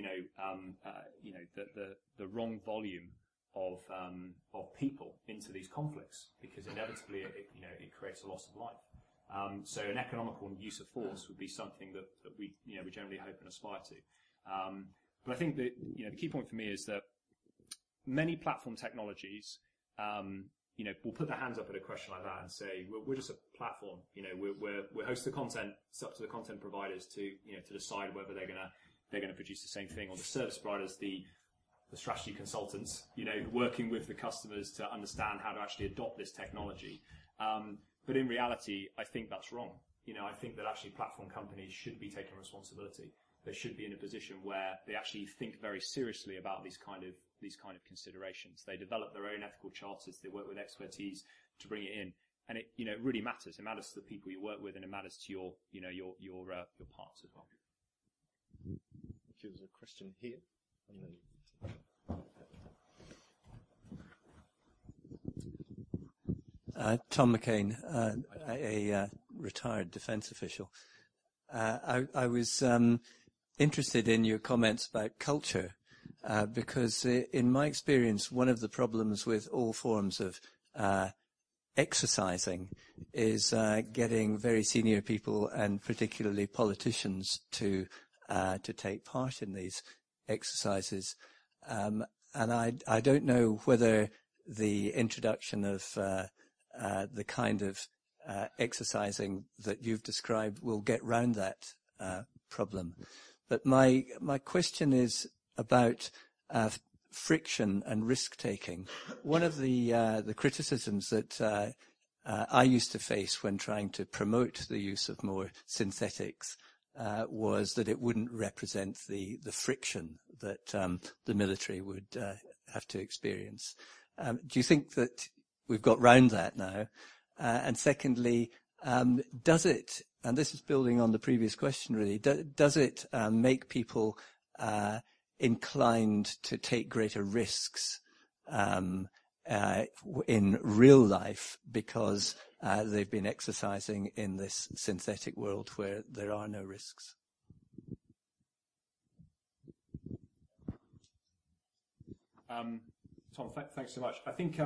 the wrong volume of people into these conflicts, because inevitably it creates a loss of life. So an economical use of force would be something that we generally hope and aspire to. But I think that the key point for me is that many platform technologies will put their hands up at a question like that and say we're just a platform. We host the content. It's up to the content providers to decide whether they're going to produce the same thing, or the service providers, the strategy consultants, working with the customers to understand how to actually adopt this technology. But in reality, I think that's wrong. I think that actually platform companies should be taking responsibility. They should be in a position where they actually think very seriously about these kind of considerations. They develop their own ethical charters. They work with expertise to bring it in, and it really matters. It matters to the people you work with, and it matters to your partners as well. There's a question here, and then. Tom McCain, a retired defence official. I was interested in your comments about culture, because in my experience, one of the problems with all forms of exercising is getting very senior people, and particularly politicians, to take part in these exercises. And I don't know whether the introduction of the kind of exercising that you've described will get round that problem. But my question is about friction and risk-taking. One of the criticisms that I used to face when trying to promote the use of more synthetics was that it wouldn't represent the friction that the military would have to experience. Do you think that we've got round that now? And secondly, does it, and this is building on the previous question really, does it make people inclined to take greater risks in real life because they've been exercising in this synthetic world where there are no risks? Tom, thanks so much. I think,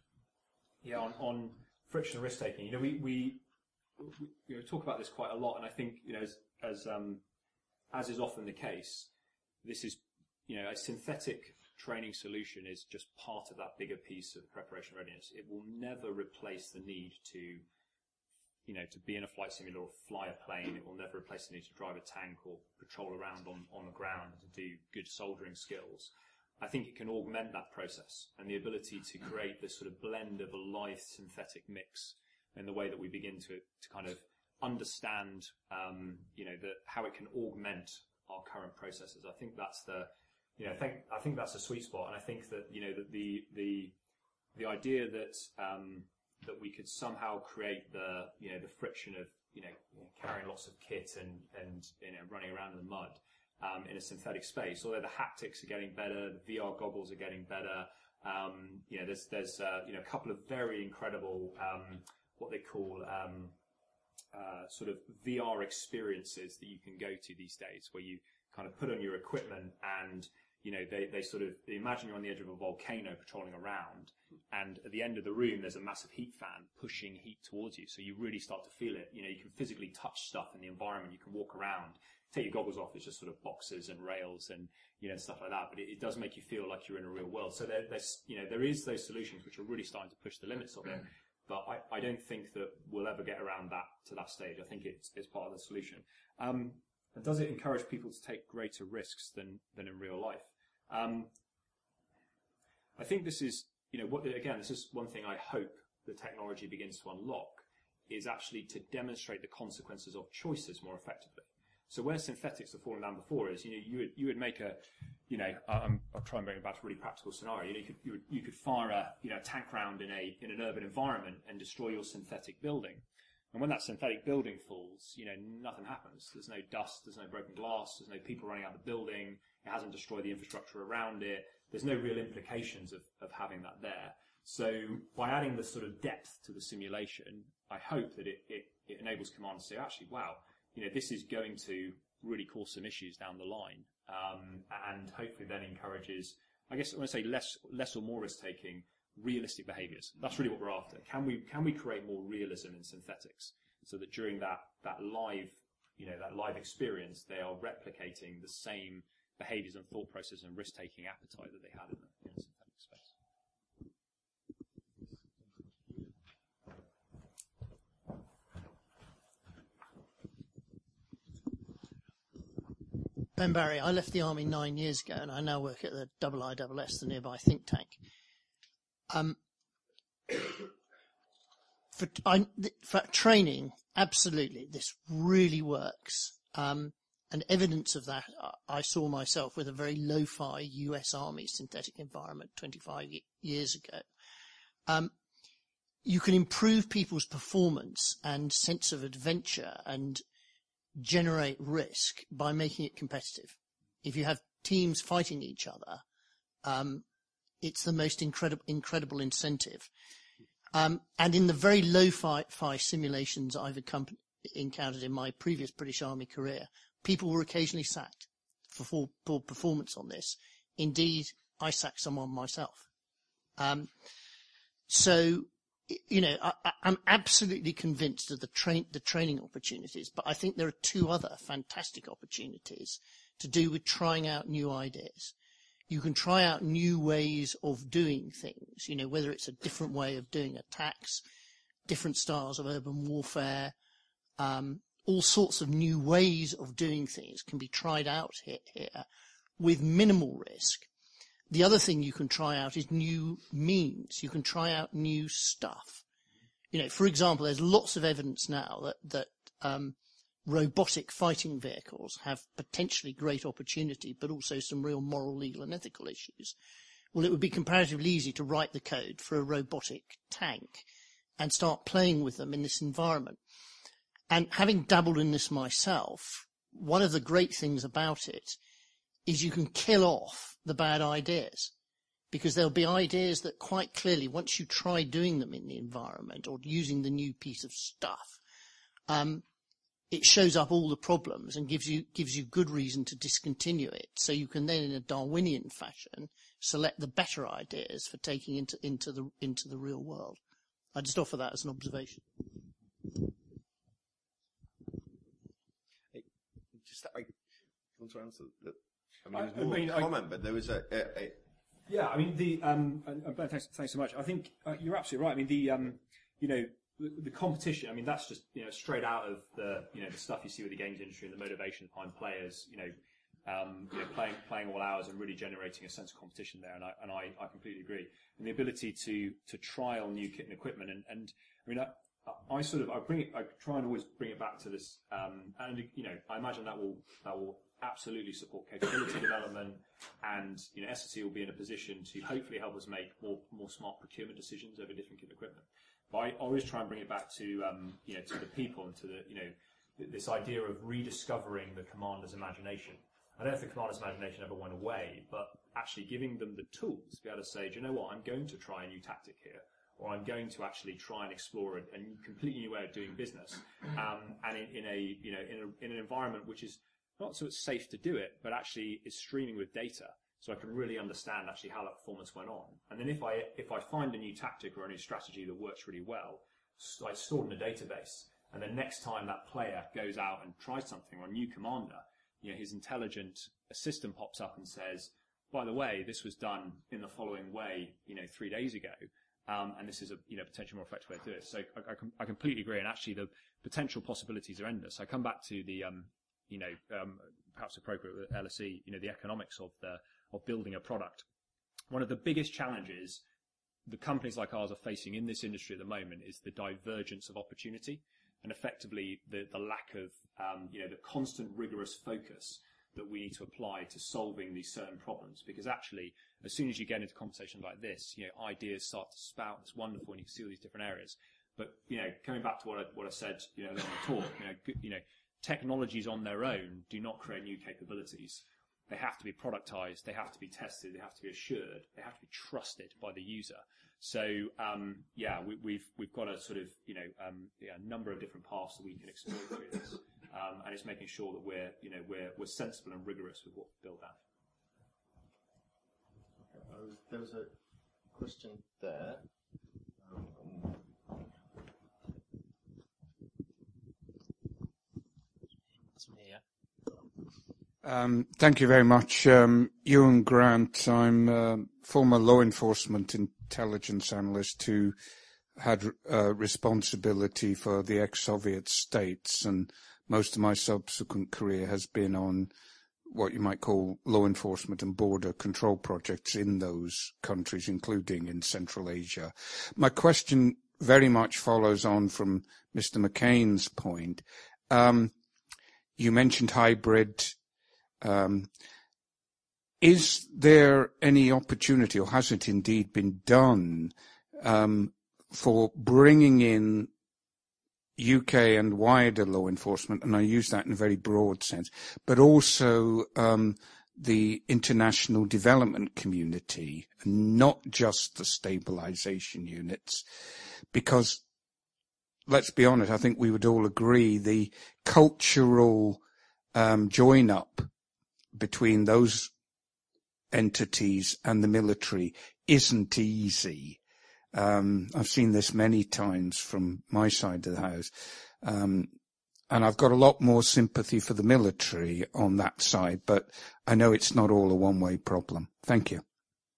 on friction and risk taking, we talk about this quite a lot, and I think, as is often the case, this is, a synthetic training solution is just part of that bigger piece of preparation readiness. It will never replace the need to be in a flight simulator or fly a plane. It will never replace the need to drive a tank or patrol around on the ground to do good soldering skills. I think it can augment that process and the ability to create this sort of blend of a live synthetic mix in the way that we begin to kind of understand, how it can augment our current processes. I think that's I think that's a sweet spot, and I think that that the idea that that we could somehow create the friction of carrying lots of kit and running around in the mud in a synthetic space, although the haptics are getting better, the VR goggles are getting better. There's a couple of very incredible what they call sort of VR experiences that you can go to these days, where you kind of put on your equipment and they imagine you're on the edge of a volcano patrolling around, and at the end of the room there's a massive heat fan pushing heat towards you, so you really start to feel it. You can physically touch stuff in the environment, you can walk around, take your goggles off, it's just sort of boxes and rails and stuff like that, but it does make you feel like you're in a real world. So there is those solutions which are really starting to push the limits of it, but I don't think that we'll ever get around to that stage. I think it's part of the solution. And does it encourage people to take greater risks than in real life? I think this is, this is one thing I hope the technology begins to unlock, is actually to demonstrate the consequences of choices more effectively. So where synthetics have fallen down before is, you would make I'll try and bring it back to a really practical scenario. You could fire a tank round in an urban environment and destroy your synthetic building. And when that synthetic building falls, nothing happens. There's no dust, there's no broken glass, there's no people running out of the building, it hasn't destroyed the infrastructure around it, there's no real implications of having that there. So by adding this sort of depth to the simulation, I hope that it enables command to say, actually, wow, this is going to really cause some issues down the line, and hopefully then encourages, I guess I want to say less or more risk-taking, realistic behaviours. That's really what we're after. Can we create more realism in synthetics so that during that live experience they are replicating the same behaviours and thought process and risk-taking appetite that they had in the synthetic space? Ben Barry, I left the Army 9 years ago, and I now work at the IISS, the nearby think tank. For training, absolutely, this really works. And evidence of that I saw myself with a very lo-fi US Army synthetic environment 25 years ago. You can improve people's performance and sense of adventure and generate risk by making it competitive. If you have teams fighting each other, it's the most incredible incentive. And in the very low-fi simulations I've encountered in my previous British Army career, people were occasionally sacked for poor performance on this. Indeed, I sacked someone myself. I'm absolutely convinced of the training opportunities, but I think there are two other fantastic opportunities to do with trying out new ideas. You can try out new ways of doing things, whether it's a different way of doing attacks, different styles of urban warfare, all sorts of new ways of doing things can be tried out here with minimal risk. The other thing you can try out is new means. You can try out new stuff. For example, there's lots of evidence now that robotic fighting vehicles have potentially great opportunity, but also some real moral, legal and ethical issues. Well, it would be comparatively easy to write the code for a robotic tank and start playing with them in this environment. And having dabbled in this myself, one of the great things about it is you can kill off the bad ideas, because there'll be ideas that quite clearly, once you try doing them in the environment or using the new piece of stuff, it shows up all the problems and gives you good reason to discontinue it. So you can then, in a Darwinian fashion, select the better ideas for taking into the real world. I just offer that as an observation. I want to answer that. It was more a comment, but there was a Yeah, I mean, thanks so much. I think you're absolutely right. I mean, the competition, I mean, that's just, straight out of the stuff you see with the games industry and the motivation behind players, playing all hours and really generating a sense of competition there. And I completely agree. And the ability to trial new kit and equipment. And I mean, I try and always bring it back to this. And I imagine that will absolutely support capability development, and SSE will be in a position to hopefully help us make more smart procurement decisions over different kit and equipment. But I always try and bring it back to to the people and to this idea of rediscovering the commander's imagination. I don't know if the commander's imagination ever went away, but actually giving them the tools to be able to say, do you know what, I'm going to try a new tactic here, or I'm going to actually try and explore a completely new way of doing business, and in an environment which is not so it's safe to do it, but actually is streaming with data, so I can really understand actually how that performance went on. And then if I find a new tactic or a new strategy that works really well, I store it in a database, and then next time that player goes out and tries something, or a new commander, his intelligent assistant pops up and says, by the way, this was done in the following way, 3 days ago. And this is a potentially more effective way to do it. So I completely agree, and actually the potential possibilities are endless. I come back to the perhaps appropriate with LSE, the economics of building a product. One of the biggest challenges the companies like ours are facing in this industry at the moment is the divergence of opportunity, and effectively the lack of the constant rigorous focus that we need to apply to solving these certain problems. Because actually, as soon as you get into conversations like this, ideas start to spout. It's wonderful, and you can see all these different areas. But coming back to what I said, in the talk, technologies on their own do not create new capabilities. They have to be productized, they have to be tested, they have to be assured, they have to be trusted by the user. So we've got a sort of a number of different paths that we can explore through this, and it's making sure that we're sensible and rigorous with what we build out. There was a question there. Thank you very much. Ewan Grant, I'm a former law enforcement intelligence analyst who had responsibility for the ex-Soviet states, and most of my subsequent career has been on what you might call law enforcement and border control projects in those countries, including in Central Asia. My question very much follows on from Mr. McCain's point. You mentioned hybrid. Is there any opportunity, or has it indeed been done, for bringing in UK and wider law enforcement, and I use that in a very broad sense, but also the international development community, not just the stabilization units? Because, let's be honest, I think we would all agree the cultural join-up between those entities and the military isn't easy. I've seen this many times from my side of the house. And I've got a lot more sympathy for the military on that side, but I know it's not all a one-way problem. Thank you.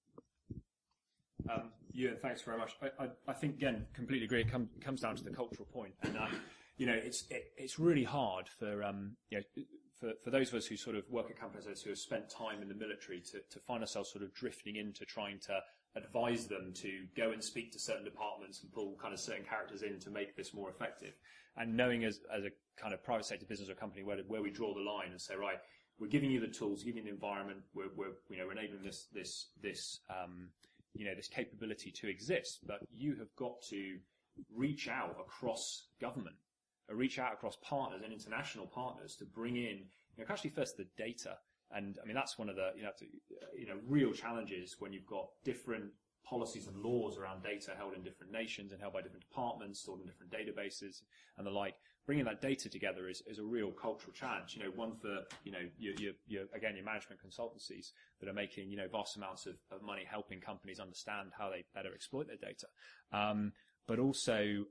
Yeah, thanks very much. I think, again, completely agree. It comes down to the cultural point. And, it's really hard for those of us who sort of work at companies who have spent time in the military to find ourselves sort of drifting into trying to advise them to go and speak to certain departments and pull kind of certain characters in to make this more effective. And knowing as a kind of private sector business or company where we draw the line and say, right, we're giving you the tools, giving you the environment, we're enabling this capability to exist, but you have got to reach out across government, reach out across partners and international partners to bring in, actually first the data. And I mean, that's one of the, real challenges when you've got different policies and laws around data held in different nations and held by different departments, stored in different databases and the like. Bringing that data together is a real cultural challenge. One for, your management consultancies that are making, vast amounts of money helping companies understand how they better exploit their data. But also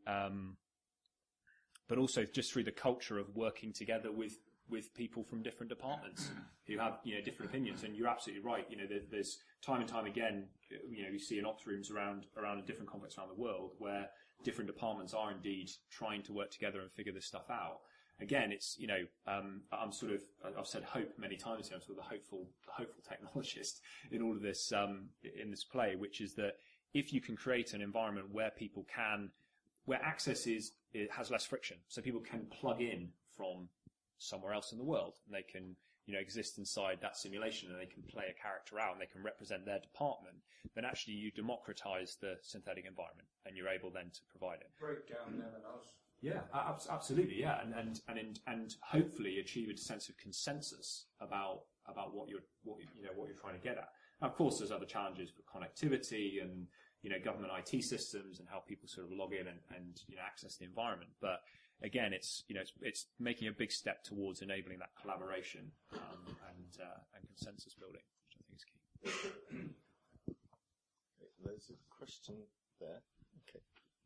just through the culture of working together with people from different departments who have, different opinions. And you're absolutely right. There's time and time again, you see in ops rooms around a different context around the world where different departments are indeed trying to work together and figure this stuff out. Again, it's, I've said hope many times here. I'm sort of the hopeful technologist in all of this, in this play, which is that if you can create an environment where people where access has less friction, so people can plug in from somewhere else in the world, and they can, exist inside that simulation, and they can play a character out, and they can represent their department, then actually you democratize the synthetic environment, and you're able then to provide it. Break down them and us. Yeah, absolutely, yeah, and hopefully achieve a sense of consensus about what you're trying to get at. Now, of course, there's other challenges for connectivity and government IT systems and how people sort of log in and access the environment, but again, it's making a big step towards enabling that collaboration and consensus building, which I think is key. There's a question there. Okay.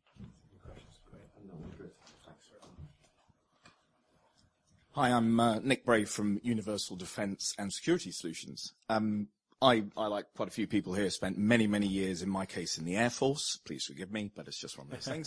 Hi, I'm Nick Brave from Universal Defence and Security Solutions. I, like quite a few people here, spent many, many years, in my case, in the Air Force. Please forgive me, but it's just one of those things.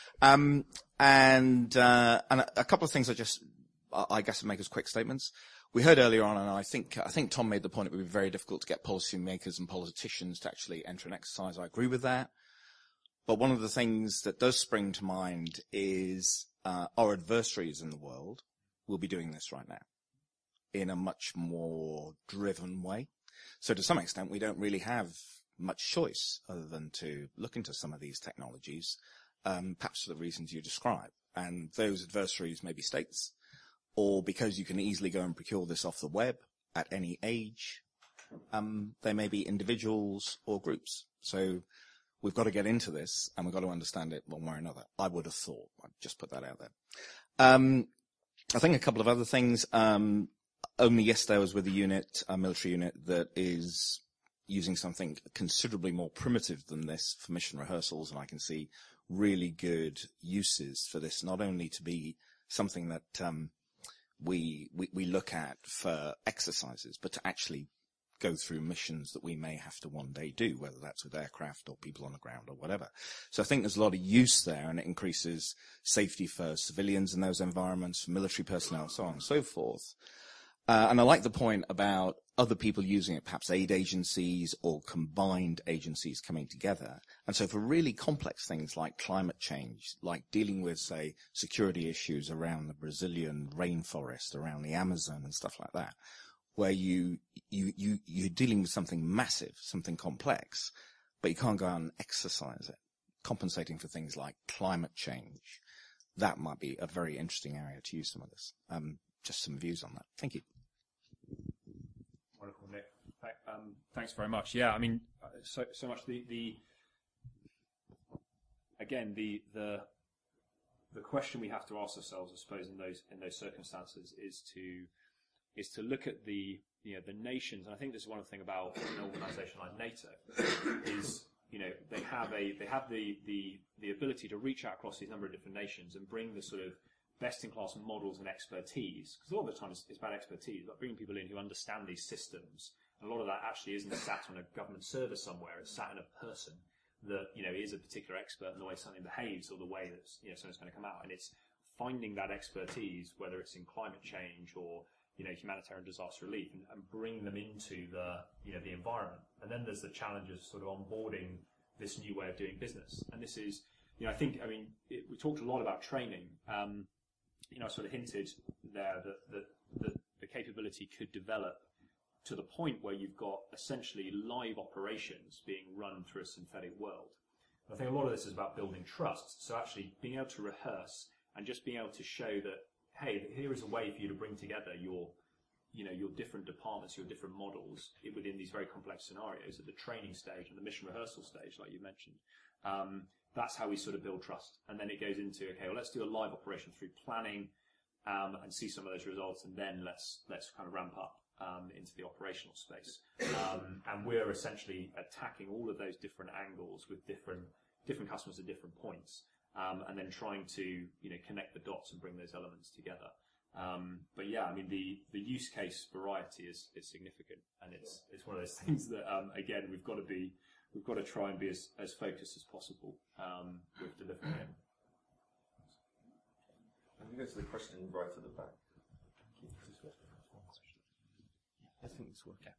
And a couple of things I guess, make as quick statements. We heard earlier on, and I think Tom made the point, it would be very difficult to get policymakers and politicians to actually enter an exercise. I agree with that. But one of the things that does spring to mind is our adversaries in the world will be doing this right now in a much more driven way. So to some extent, we don't really have much choice other than to look into some of these technologies, perhaps for the reasons you describe. And those adversaries may be states, or because you can easily go and procure this off the web at any age, they may be individuals or groups. So we've got to get into this, and we've got to understand it one way or another. I would have thought. I'd just put that out there. I think a couple of other things. Only yesterday I was with a military unit that is using something considerably more primitive than this for mission rehearsals, and I can see really good uses for this, not only to be something that we look at for exercises, but to actually go through missions that we may have to one day do, whether that's with aircraft or people on the ground or whatever. So I think there's a lot of use there, and it increases safety for civilians in those environments, for military personnel, so on and so forth. And I like the point about other people using it, perhaps aid agencies or combined agencies coming together. And so for really complex things like climate change, like dealing with, say, security issues around the Brazilian rainforest, around the Amazon and stuff like that, where you're dealing with something massive, something complex, but you can't go out and exercise it, compensating for things like climate change. That might be a very interesting area to use some of this. Just some views on that. Thank you. Wonderful, Nick. Thanks very much. Yeah, I mean, so much again, the question we have to ask ourselves, I suppose, in those circumstances is to look at the nations, and I think this is one of the things about an organisation like NATO is, they have the ability to reach out across these number of different nations and bring the sort of best-in-class models and expertise, because a lot of the time it's about expertise, but bringing people in who understand these systems. And a lot of that actually isn't sat on a government server somewhere, it's sat in a person that, is a particular expert in the way something behaves or the way that, something's going to come out. And it's finding that expertise, whether it's in climate change or, humanitarian disaster relief and bring them into the environment. And then there's the challenge of sort of onboarding this new way of doing business. And this is, we talked a lot about training. I sort of hinted there that the capability could develop to the point where you've got essentially live operations being run through a synthetic world. I think a lot of this is about building trust. So actually being able to rehearse and just being able to show that, hey, here is a way for you to bring together your different departments, your different models within these very complex scenarios at the training stage and the mission rehearsal stage, like you mentioned. That's how we sort of build trust. And then it goes into, okay, well, let's do a live operation through planning and see some of those results, and then let's kind of ramp up into the operational space. And we're essentially attacking all of those different angles with different customers at different points, and then trying to connect the dots and bring those elements together. But yeah, I mean the use case variety is significant, and it's one of those things that again we've got to try and be as focused as possible with delivering it. I'm going to go to the question right at the back. I think it's working.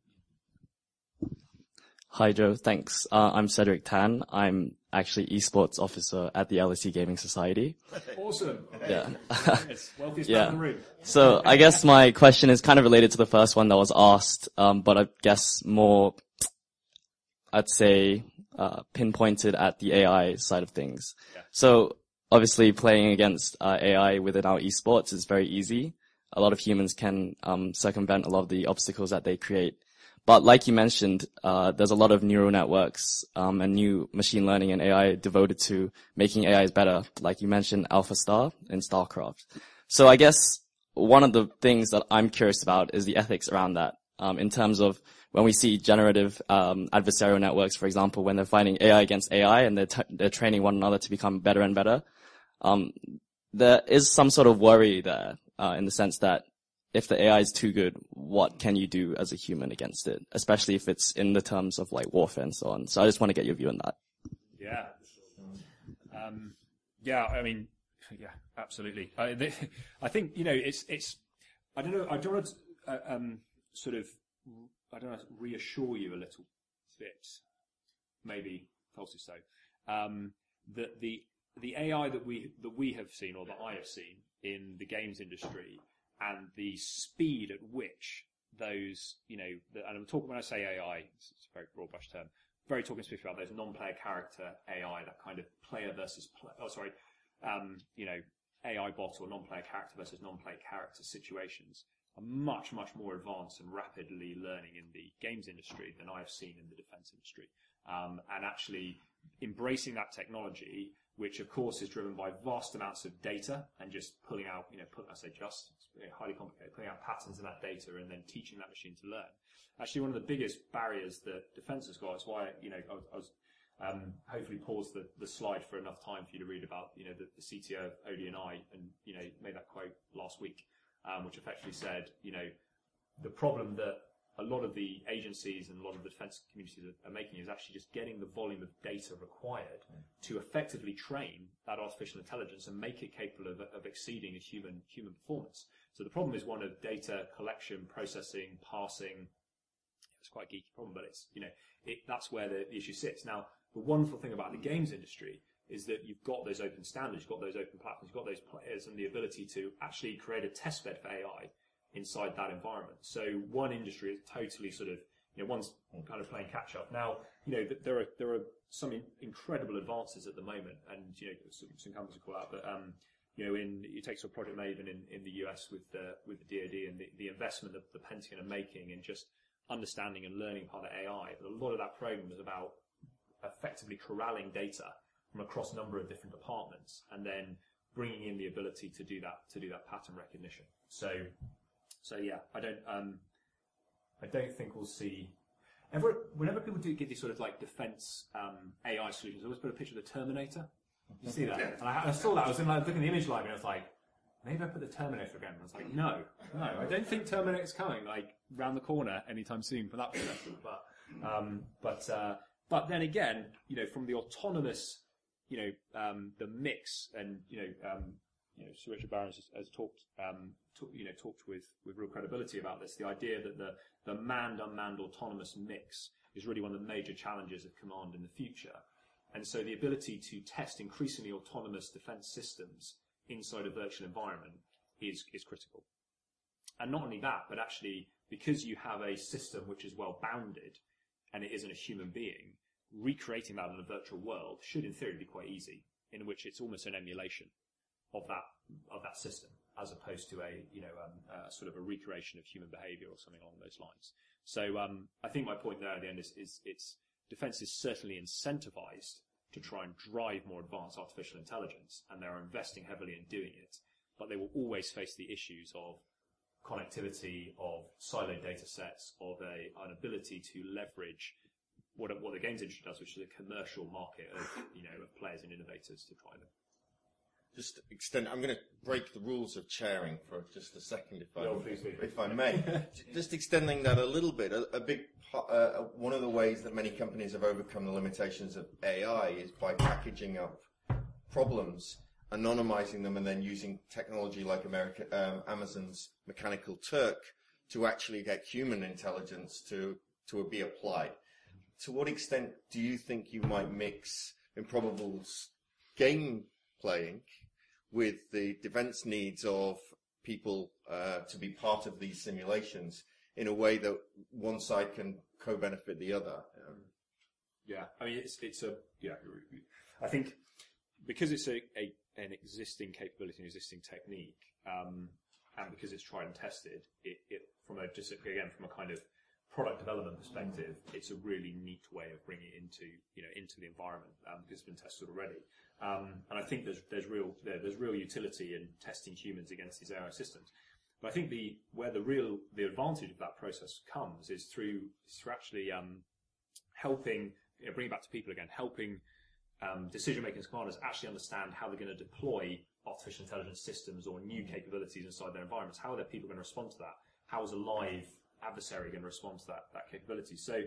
Hi, Joe. Thanks. I'm Cedric Tan. I'm actually esports officer at the LSE Gaming Society. Awesome. Yeah. Wealthiest man in the room. So I guess my question is kind of related to the first one that was asked, but I guess more, I'd say, pinpointed at the AI side of things. Yeah. So obviously playing against AI within our esports is very easy. A lot of humans can circumvent a lot of the obstacles that they create. But like you mentioned, there's a lot of neural networks and new machine learning and AI devoted to making AIs better. Like you mentioned, AlphaStar in StarCraft. So I guess one of the things that I'm curious about is the ethics around that, in terms of when we see generative adversarial networks, for example, when they're fighting AI against AI and they're training one another to become better and better. There is some sort of worry there, in the sense that if the AI is too good, what can you do as a human against it, especially if it's in the terms of like warfare and so on. So I just want to get your view on that. Yeah. I mean, yeah, absolutely. I think, it's, I don't know, I don't want to sort of, reassure you a little bit, maybe falsely so, that the AI that we have seen, or that I have seen in the games industry, and the speed at which those, and I'm talking, when I say AI, it's a very broad brush term, very talking specifically about those non-player character AI, that kind of player versus AI bot or non-player character versus non-player character situations are much, much more advanced and rapidly learning in the games industry than I have seen in the defense industry. And actually embracing that technology, which of course is driven by vast amounts of data and just pulling out, it's highly complicated, pulling out patterns in that data and then teaching that machine to learn. Actually, one of the biggest barriers that defense has got is why, I was hopefully paused the slide for enough time for you to read about, the CTO of ODNI and, made that quote last week, which effectively said, the problem that a lot of the agencies and a lot of the defense communities are making is actually just getting the volume of data required to effectively train that artificial intelligence and make it capable of exceeding a human performance. So the problem is one of data collection, processing, parsing. It's quite a geeky problem, but it's, that's where the issue sits. Now, the wonderful thing about the games industry is that you've got those open standards, you've got those open platforms, you've got those players and the ability to actually create a test bed for AI inside that environment. So one industry is totally sort of, one's kind of playing catch up. Now, there are some incredible advances at the moment, and some companies will call out, but you take sort of Project Maven in the US with the DoD and the investment that the Pentagon are making in just understanding and learning part of AI. But a lot of that program is about effectively corralling data from across a number of different departments, and then bringing in the ability to do that pattern recognition. So yeah, I don't think we'll see. Whenever people do give these sort of like defense AI solutions, I always put a picture of the Terminator. You see that? And I saw that. I was looking at the image library, and I was like, maybe I put the Terminator again. And I was like, no, I don't think Terminator's coming like round the corner anytime soon for that perspective. But then again, from the autonomous, the mix and Sir Richard Barron has talked with real credibility about this. The idea that the manned-unmanned autonomous mix is really one of the major challenges of command in the future. And so the ability to test increasingly autonomous defense systems inside a virtual environment is critical. And not only that, but actually, because you have a system which is well bounded and it isn't a human being, recreating that in a virtual world should in theory be quite easy, in which it's almost an emulation of that system, as opposed to a sort of a recreation of human behavior or something along those lines. So I think my point there at the end is it's defense is certainly incentivized to try and drive more advanced artificial intelligence, and they're investing heavily in doing it, but they will always face the issues of connectivity, of siloed data sets, of an ability to leverage what the games industry does, which is a commercial market of players and innovators to try them. Just extend. I'm going to break the rules of chairing for just a second, if I may. Just extending that a little bit. A big one of the ways that many companies have overcome the limitations of AI is by packaging up problems, anonymizing them, and then using technology like Amazon's Mechanical Turk to actually get human intelligence to be applied. To what extent do you think you might mix Improbable's game playing with the defense needs of people to be part of these simulations in a way that one side can co-benefit the other? Yeah, I mean, I think because it's an existing capability, an existing technique, and because it's tried and tested, it from a kind of product development perspective, it's a really neat way of bringing it into the environment because it's been tested already. And I think there's real utility in testing humans against these AI systems. But I think the advantage of that process comes is through actually helping, bring it back to people again, helping decision makers and commanders actually understand how they're going to deploy artificial intelligence systems or new capabilities inside their environments. How are their people going to respond to that? How is a live adversary going to respond to that capability? So,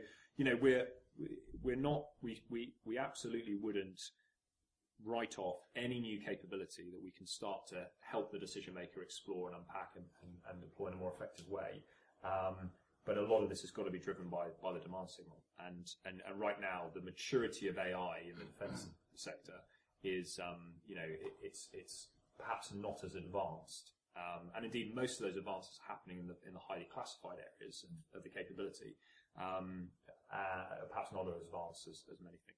we absolutely wouldn't write off any new capability that we can start to help the decision maker explore and unpack and deploy in a more effective way. But a lot of this has got to be driven by the demand signal. And right now, the maturity of AI in the defense sector is, it's perhaps not as advanced. And indeed, most of those advances are happening in the highly classified areas of the capability, perhaps not as advanced as many think.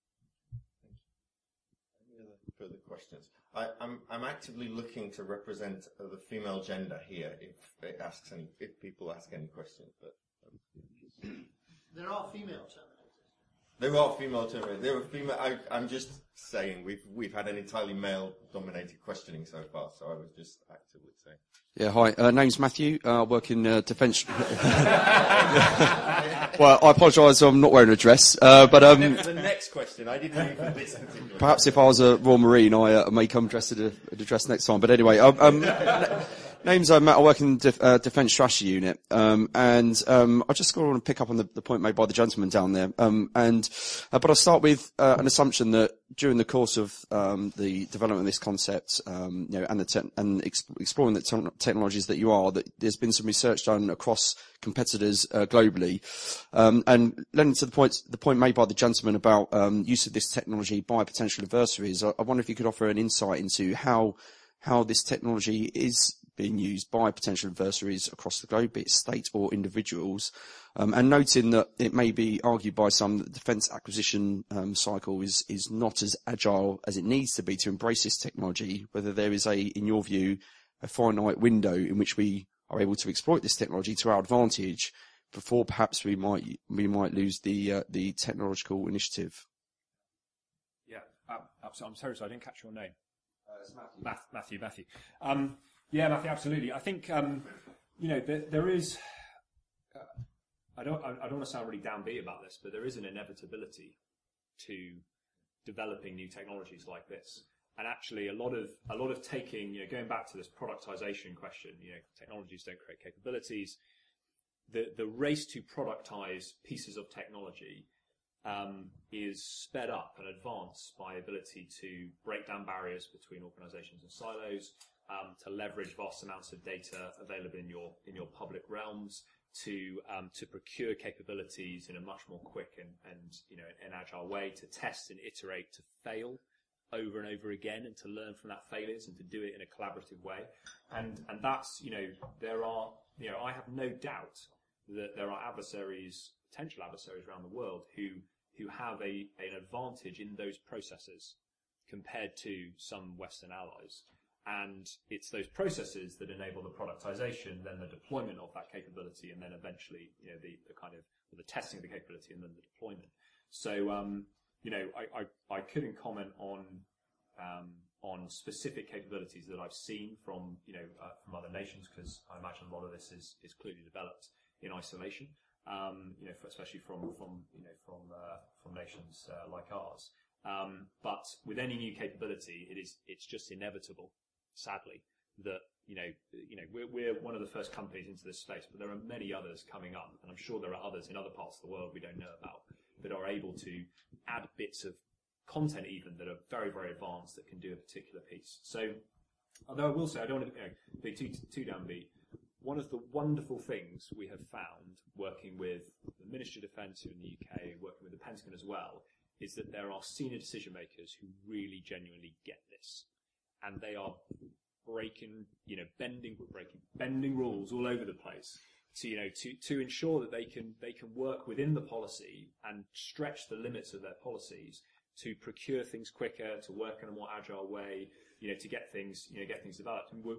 Any other further questions? I'm actively looking to represent the female gender here. If people ask any questions, but there are female terminators. There are female terminators. There are female. I'm just saying we've had an entirely male-dominated questioning so far, so I was just actively saying. Yeah, hi. Name's Matthew. I work in defence. Well, I apologise, I'm not wearing a dress. But the next question, I didn't even listen to you. Perhaps if I was a Royal Marine, I may come dressed in a dress next time. But anyway, name's Matt. I work in Defence Strategy Unit, and I just want to pick up on the point made by the gentleman down there. But I'll start with an assumption that during the course of the development of this concept, and exploring the technologies that that there's been some research done across competitors globally, and leading to the point made by the gentleman about use of this technology by potential adversaries. I wonder if you could offer an insight into how this technology is being used by potential adversaries across the globe, be it state or individuals, and noting that it may be argued by some that the defence acquisition cycle is not as agile as it needs to be to embrace this technology, whether there is in your view, a finite window in which we are able to exploit this technology to our advantage before perhaps we might lose the technological initiative. Yeah, absolutely. I'm sorry, I didn't catch your name. It's Matthew. Matthew. Yeah, Matthew, absolutely. I think, there is, I don't want to sound really downbeat about this, but there is an inevitability to developing new technologies like this. And actually a lot of taking, going back to this productization question, technologies don't create capabilities. The race to productize pieces of technology is sped up and advanced by ability to break down barriers between organizations and silos, to leverage vast amounts of data available in your public realms, to procure capabilities in a much more quick and an agile way, to test and iterate, to fail over and over again, and to learn from that failures, and to do it in a collaborative way. And that's, I have no doubt that there are adversaries, potential adversaries around the world who have an advantage in those processes compared to some Western allies. And it's those processes that enable the productization, then the deployment of that capability, and then eventually, the testing of the capability and then the deployment. So, I couldn't comment on specific capabilities that I've seen from other nations, because I imagine a lot of this is clearly developed in isolation, especially from nations like ours. But with any new capability, it's just inevitable, sadly, that we're one of the first companies into this space, but there are many others coming up, and I'm sure there are others in other parts of the world we don't know about that are able to add bits of content even that are very, very advanced that can do a particular piece. So, although I will say, I don't want to be too downbeat, one of the wonderful things we have found working with the Ministry of Defence here in the UK, working with the Pentagon as well, is that there are senior decision makers who really genuinely get this, and they are bending rules all over the place to ensure that they can work within the policy and stretch the limits of their policies to procure things quicker, to work in a more agile way, to get things developed. And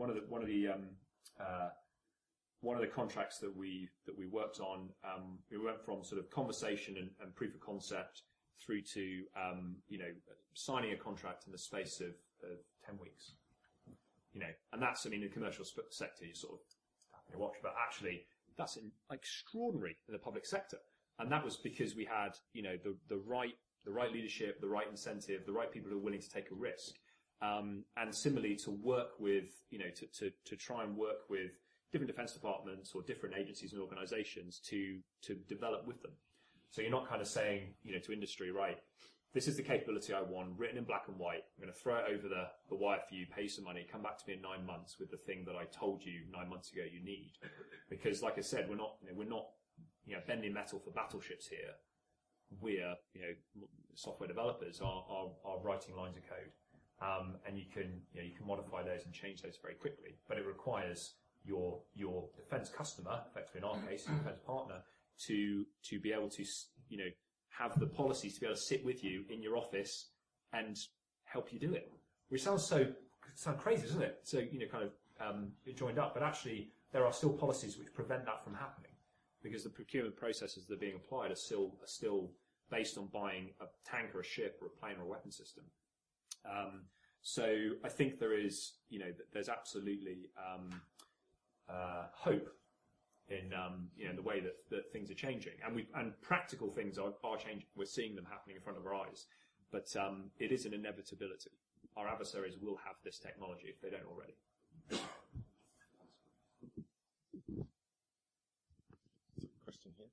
one of the contracts that we worked on, we went from sort of conversation and proof of concept through to signing a contract in the space of 10 weeks. And that's, in the commercial sector, you sort of watch, but actually that's extraordinary in the public sector. And that was because we had the right leadership, the right incentive, the right people who are willing to take a risk. And similarly, to work with, to try and work with different defence departments or different agencies and organisations to develop with them. So you're not kind of saying, to industry, right, this is the capability I want, written in black and white. I'm going to throw it over the wire for you, pay you some money, come back to me in 9 months with the thing that I told you 9 months ago you need. Because, like I said, we're not bending metal for battleships here. We're, software developers are writing lines of code. And you can modify those and change those very quickly. But it requires your defence customer, effectively in our case, your defence partner, to be able to, have the policies to be able to sit with you in your office and help you do it. Which sounds crazy, doesn't it? So, joined up. But actually, there are still policies which prevent that from happening, because the procurement processes that are being applied are still based on buying a tank or a ship or a plane or a weapon system. So I think there's absolutely hope in the way that things are changing, and practical things are changing. We're seeing them happening in front of our eyes, but it is an inevitability. Our adversaries will have this technology if they don't already. Question here.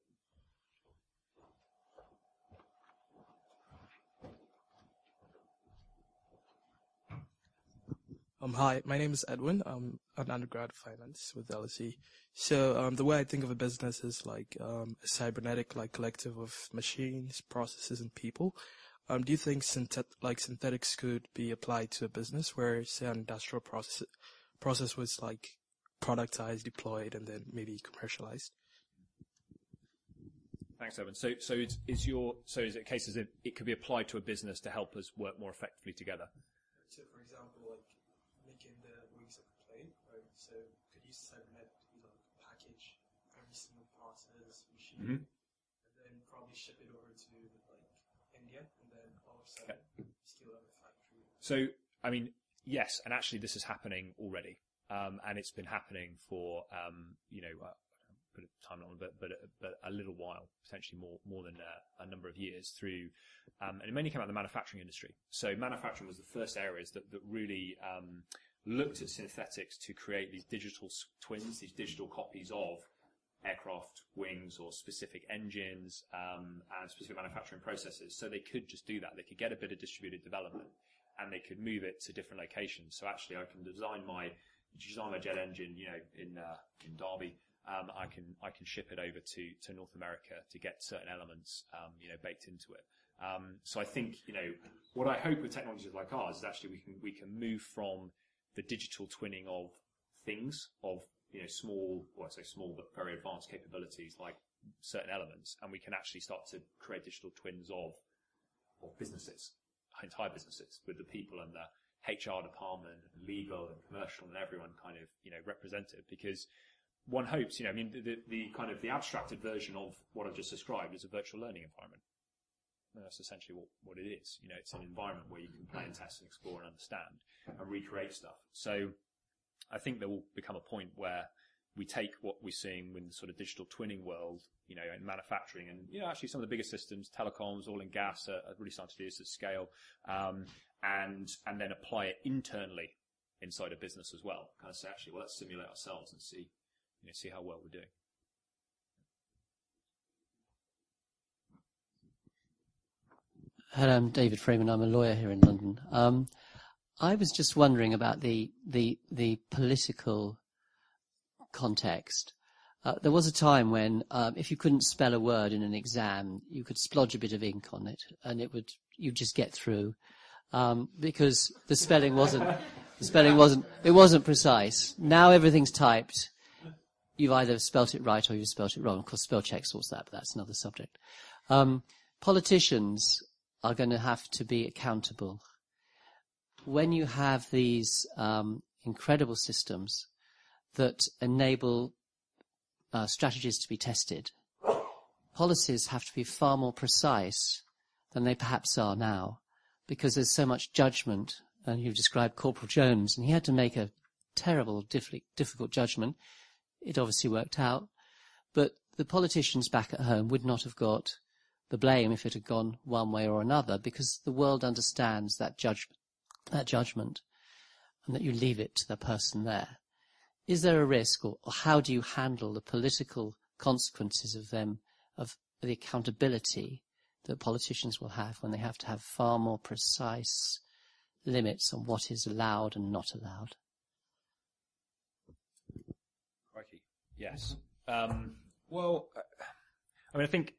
Hi, my name is Edwin. I'm an undergrad finance with LSE. So the way I think of a business is like a cybernetic collective of machines, processes, and people. Do you think synthetics could be applied to a business where, say, an industrial process was productized, deployed, and then maybe commercialized? Thanks, Evan. So is it a case that it could be applied to a business to help us work more effectively together? So, for example, making the wings of a plane, right? So could use cybernetic to package every single process, machine, and then probably ship it over to India, and then all of a sudden scale up the factory. So, yes, and actually this is happening already, and it's been happening for put a time on, but a little while, potentially more than a number of years through, and it mainly came out of the manufacturing industry. So manufacturing was the first areas that really looked at synthetics to create these digital twins, these digital copies of aircraft wings or specific engines and specific manufacturing processes. So they could just do that. They could get a bit of distributed development and they could move it to different locations. So actually, I can design my jet engine, in Derby. I can ship it over to North America to get certain elements, baked into it. So I think, what I hope with technologies like ours is actually we can move from the digital twinning of things, of small, well, I say small but very advanced capabilities like certain elements, and we can actually start to create digital twins of businesses, entire businesses, with the people and the HR department, legal and commercial and everyone kind of represented. Because one hopes, the kind of the abstracted version of what I've just described is a virtual learning environment. And that's essentially what it is. It's an environment where you can play and test and explore and understand and recreate stuff. So I think there will become a point where we take what we're seeing in the sort of digital twinning world, in manufacturing and, actually some of the biggest systems, telecoms, oil and gas are really starting to do this at scale, and then apply it internally inside a business as well. Kind of say, actually, well, let's simulate ourselves and see how well we're doing. Hello, I'm David Freeman. I'm a lawyer here in London. I was just wondering about the political context. There was a time when, if you couldn't spell a word in an exam, you could splodge a bit of ink on it, and you'd just get through, because the spelling wasn't precise. Now everything's typed. You've either spelt it right or you've spelt it wrong. Of course, spell check sorts that, but that's another subject. Politicians are going to have to be accountable. When you have these incredible systems that enable strategies to be tested, policies have to be far more precise than they perhaps are now, because there's so much judgment. And you've described Corporal Jones, and he had to make a terrible, difficult judgment. It obviously worked out. But the politicians back at home would not have got the blame if it had gone one way or another, because the world understands that judgment, and that you leave it to the person there. Is there a risk, or how do you handle the political consequences of the accountability that politicians will have when they have to have far more precise limits on what is allowed and not allowed? Crikey. Yes. Well, I think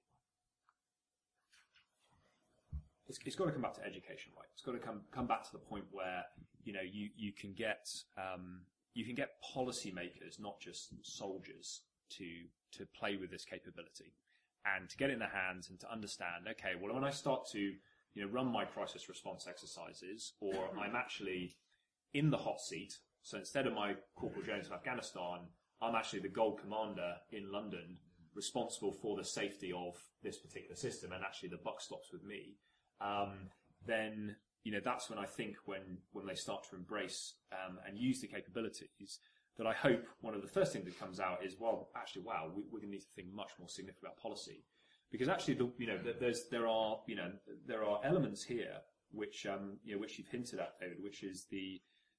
it's got to come back to education, right? It's got to come back to the point where you can get policymakers, not just soldiers, to play with this capability and to get it in their hands and to understand. Okay, well, when I start to run my crisis response exercises, or I'm actually in the hot seat, so instead of my Corporal Jones of Afghanistan, I'm actually the Gold Commander in London, responsible for the safety of this particular system, and actually the buck stops with me. Then that's when I think when they start to embrace and use the capabilities, that I hope one of the first things that comes out is, we're going to need to think much more significantly about policy, because actually there are elements here which you've hinted at, David, which is the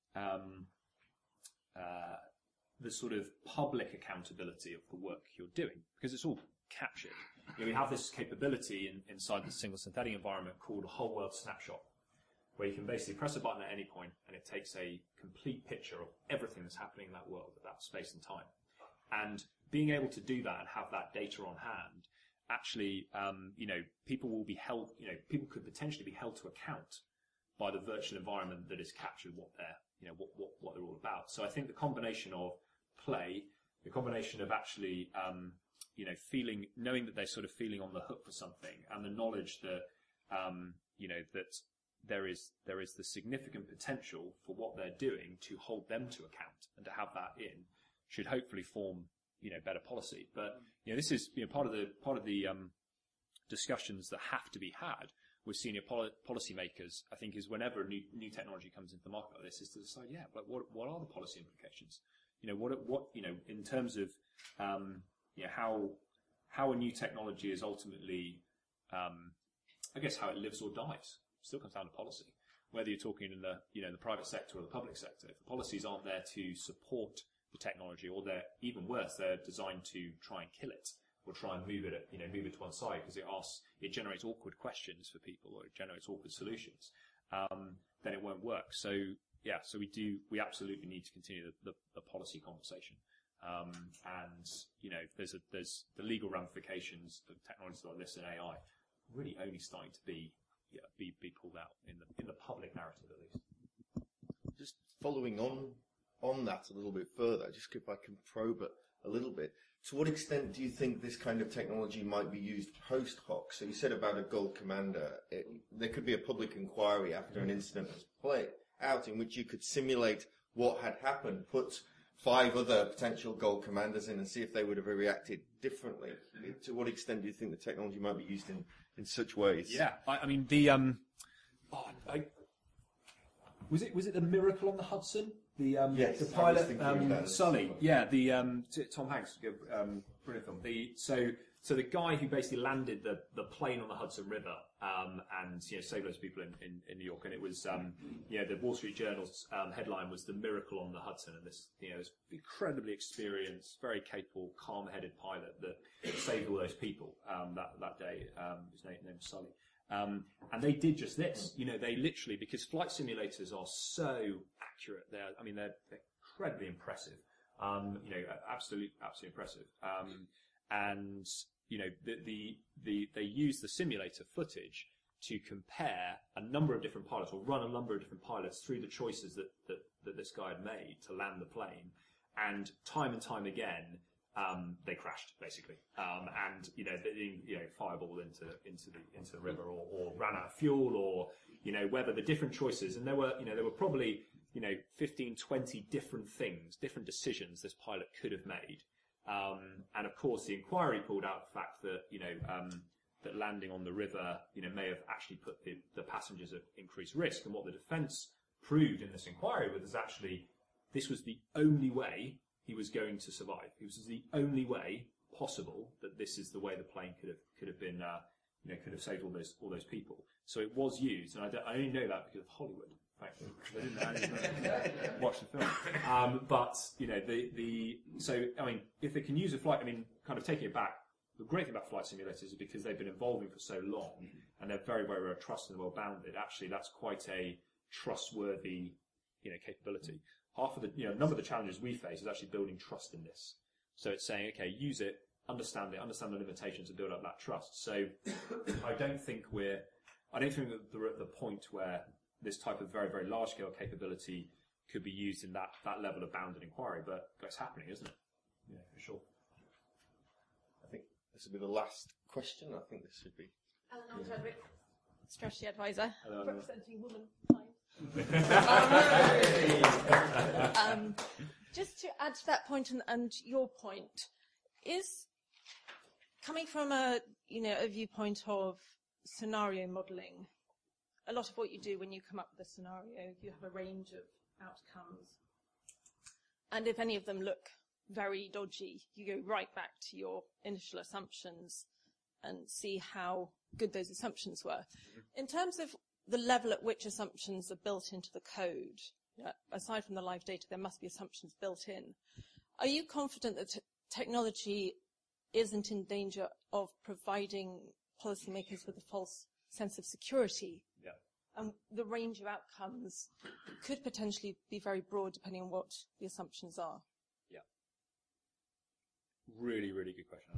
sort of public accountability of the work you're doing, because it's all captured. We have this capability inside the single synthetic environment called a whole world snapshot, where you can basically press a button at any point and it takes a complete picture of everything that's happening in that world at that space and time. And being able to do that and have that data on hand, actually, people will be held, people could potentially be held to account by the virtual environment that is captured what they're all about. So I think the combination of play, the combination of actually, knowing that they're sort of feeling on the hook for something, and the knowledge that, that there is the significant potential for what they're doing to hold them to account and to have that in, should hopefully form, better policy. But, this is, part of the discussions that have to be had with senior policymakers, I think, is whenever new technology comes into the market like this, is to decide, but what are the policy implications? What in terms of, how a new technology is ultimately, I guess, how it lives or dies. Still comes down to policy. Whether you're talking in the the private sector or the public sector, if the policies aren't there to support the technology, or they're even worse, they're designed to try and kill it or try and move it, move it to one side because it generates awkward questions for people or it generates awkward solutions. Then it won't work. So we absolutely need to continue the policy conversation. And there's the legal ramifications of technologies like this and AI really only starting to be pulled out in the public narrative at least. Just following on that a little bit further, just if I can probe it a little bit, to what extent do you think this kind of technology might be used post hoc? So you said about a Gold Commander, there could be a public inquiry after an incident has played out in which you could simulate what had happened, put 5 other potential Gold Commanders in and see if they would have reacted differently. To what extent do you think the technology might be used in such ways? Yeah, I mean was it the Miracle on the Hudson? Yes, the pilot Sully. Yeah, Tom Hanks, brilliant film. So the guy who basically landed the plane on the Hudson River and saved those people in New York, and it was the Wall Street Journal's headline was "The Miracle on the Hudson," and this this incredibly experienced, very capable, calm-headed pilot that saved all those people that day. His name was Sully. And they did just this. They literally, because flight simulators are so accurate, they're incredibly impressive. Absolutely impressive. And they use the simulator footage to compare a number of different pilots, or run a number of different pilots through the choices that this guy had made to land the plane, and time again. They crashed basically, and fireballed into the river, or ran out of fuel, or whether the different choices, and there were probably 15, 20 different things, different decisions this pilot could have made, and of course the inquiry pulled out the fact that that landing on the river may have actually put the passengers at increased risk, and what the defence proved in this inquiry was actually this was the only way he was going to survive. It was the only way possible that this is the way the plane could have been, could have saved all those people. So it was used, and I only know that because of Hollywood. I didn't watch the film. But so I mean, if they can use a flight, I mean, kind of taking it back, the great thing about flight simulators is because they've been evolving for so long, and they're very, very well trusted and well bounded. Actually, that's quite a trustworthy, capability. Half of the, a number of the challenges we face is actually building trust in this. So it's saying, okay, use it, understand the limitations, and build up that trust. So I don't think that we're at the point where this type of very, very large scale capability could be used in that level of bounded inquiry, but it's happening, isn't it? Yeah, for sure. I think this will be the last question. I think this should be. Eleanor Chadwick, Strategy Advisor, representing Women. Just to add to that point and your point, is coming from a viewpoint of scenario modelling. A lot of what you do when you come up with a scenario, you have a range of outcomes, and if any of them look very dodgy, you go right back to your initial assumptions and see how good those assumptions were. In terms of the level at which assumptions are built into the code, aside from the live data, there must be assumptions built in. Are you confident that technology isn't in danger of providing policymakers with a false sense of security? Yeah. And the range of outcomes could potentially be very broad depending on what the assumptions are. Yeah. Really, really good question.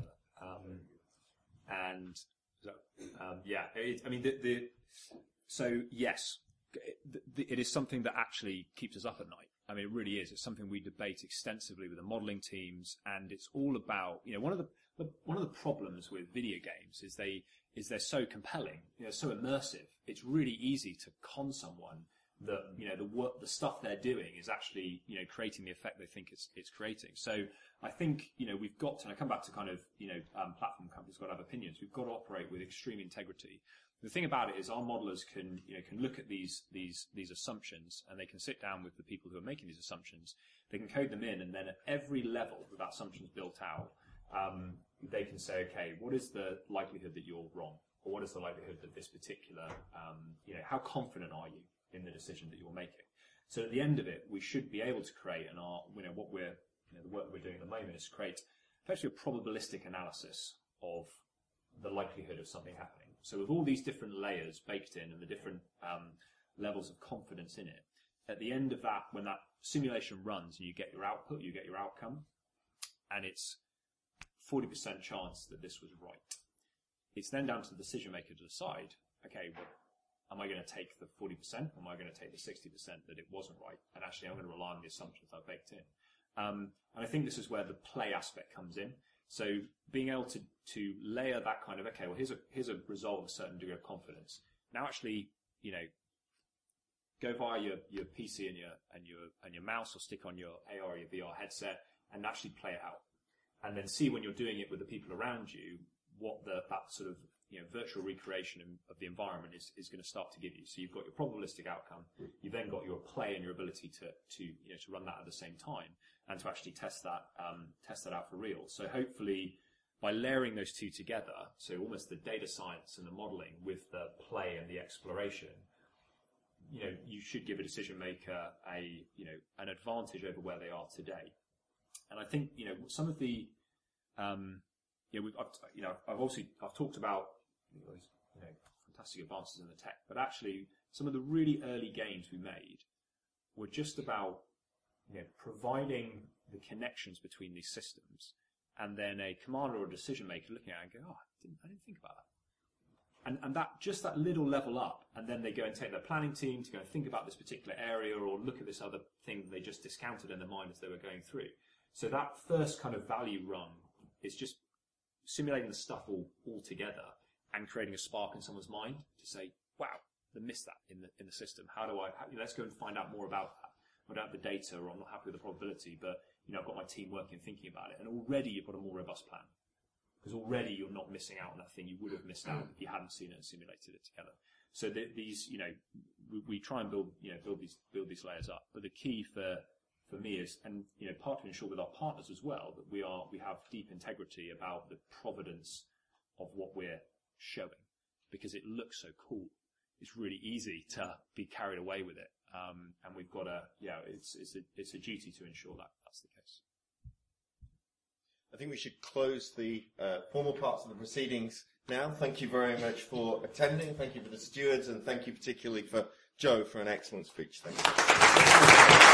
So yes, it is something that actually keeps us up at night. I mean, it really is. It's something we debate extensively with the modelling teams, and it's all about, one of the problems with video games is they're so compelling, so immersive. It's really easy to con someone that the stuff they're doing is actually creating the effect they think it's creating. So I think we've got to, and I come back to kind of platform companies got to have opinions. We've got to operate with extreme integrity. The thing about it is our modelers can look at these assumptions, and they can sit down with the people who are making these assumptions. They can code them in, and then at every level with that assumptions built out, they can say, okay, what is the likelihood that you're wrong, or what is the likelihood that this particular, how confident are you in the decision that you're making? So at the end of it, we should be able to create what we're the work that we're doing at the moment is to create effectively a probabilistic analysis of the likelihood of something happening. So with all these different layers baked in and the different levels of confidence in it, at the end of that, when that simulation runs and you get your output, you get your outcome, and it's 40% chance that this was right. It's then down to the decision maker to decide, okay, well, am I going to take the 40% or am I going to take the 60% that it wasn't right? And actually, I'm going to rely on the assumptions I've baked in. And I think this is where the play aspect comes in. So being able to layer that kind of, okay, well, here's a result of a certain degree of confidence. Now actually, go via your PC and your mouse, or stick on your AR or your VR headset and actually play it out. And then see when you're doing it with the people around you, what that sort of virtual recreation of the environment is going to start to give you. So you've got your probabilistic outcome, you've then got your play and your ability to run that at the same time and to actually test that out for real. So hopefully by layering those two together, so almost the data science and the modeling with the play and the exploration, you should give a decision maker an advantage over where they are today. And I think some of the I've talked about those fantastic advances in the tech, but actually some of the really early gains we made were just about providing the connections between these systems, and then a commander or a decision maker looking at it and go, oh, I didn't think about that. And that little level up, and then they go and take their planning team to go and think about this particular area or look at this other thing that they just discounted in their mind as they were going through. So that first kind of value run is just simulating the stuff all together and creating a spark in someone's mind to say, wow, they missed that in the system. Let's go and find out more about that. I don't have the data, or I'm not happy with the probability, but I've got my team working, thinking about it. And already you've got a more robust plan. Because already you're not missing out on that thing you would have missed out if you hadn't seen it and simulated it together. So these, we try and build these layers up. But the key for me is, and part to ensure with our partners as well, that we have deep integrity about the provenance of what we're showing, because it looks so cool. It's really easy to be carried away with it, and we've got it's a duty to ensure that that's the case. I think we should close the formal parts of the proceedings now. Thank you very much for attending. Thank you for the stewards, and thank you particularly for Joe for an excellent speech. Thank you.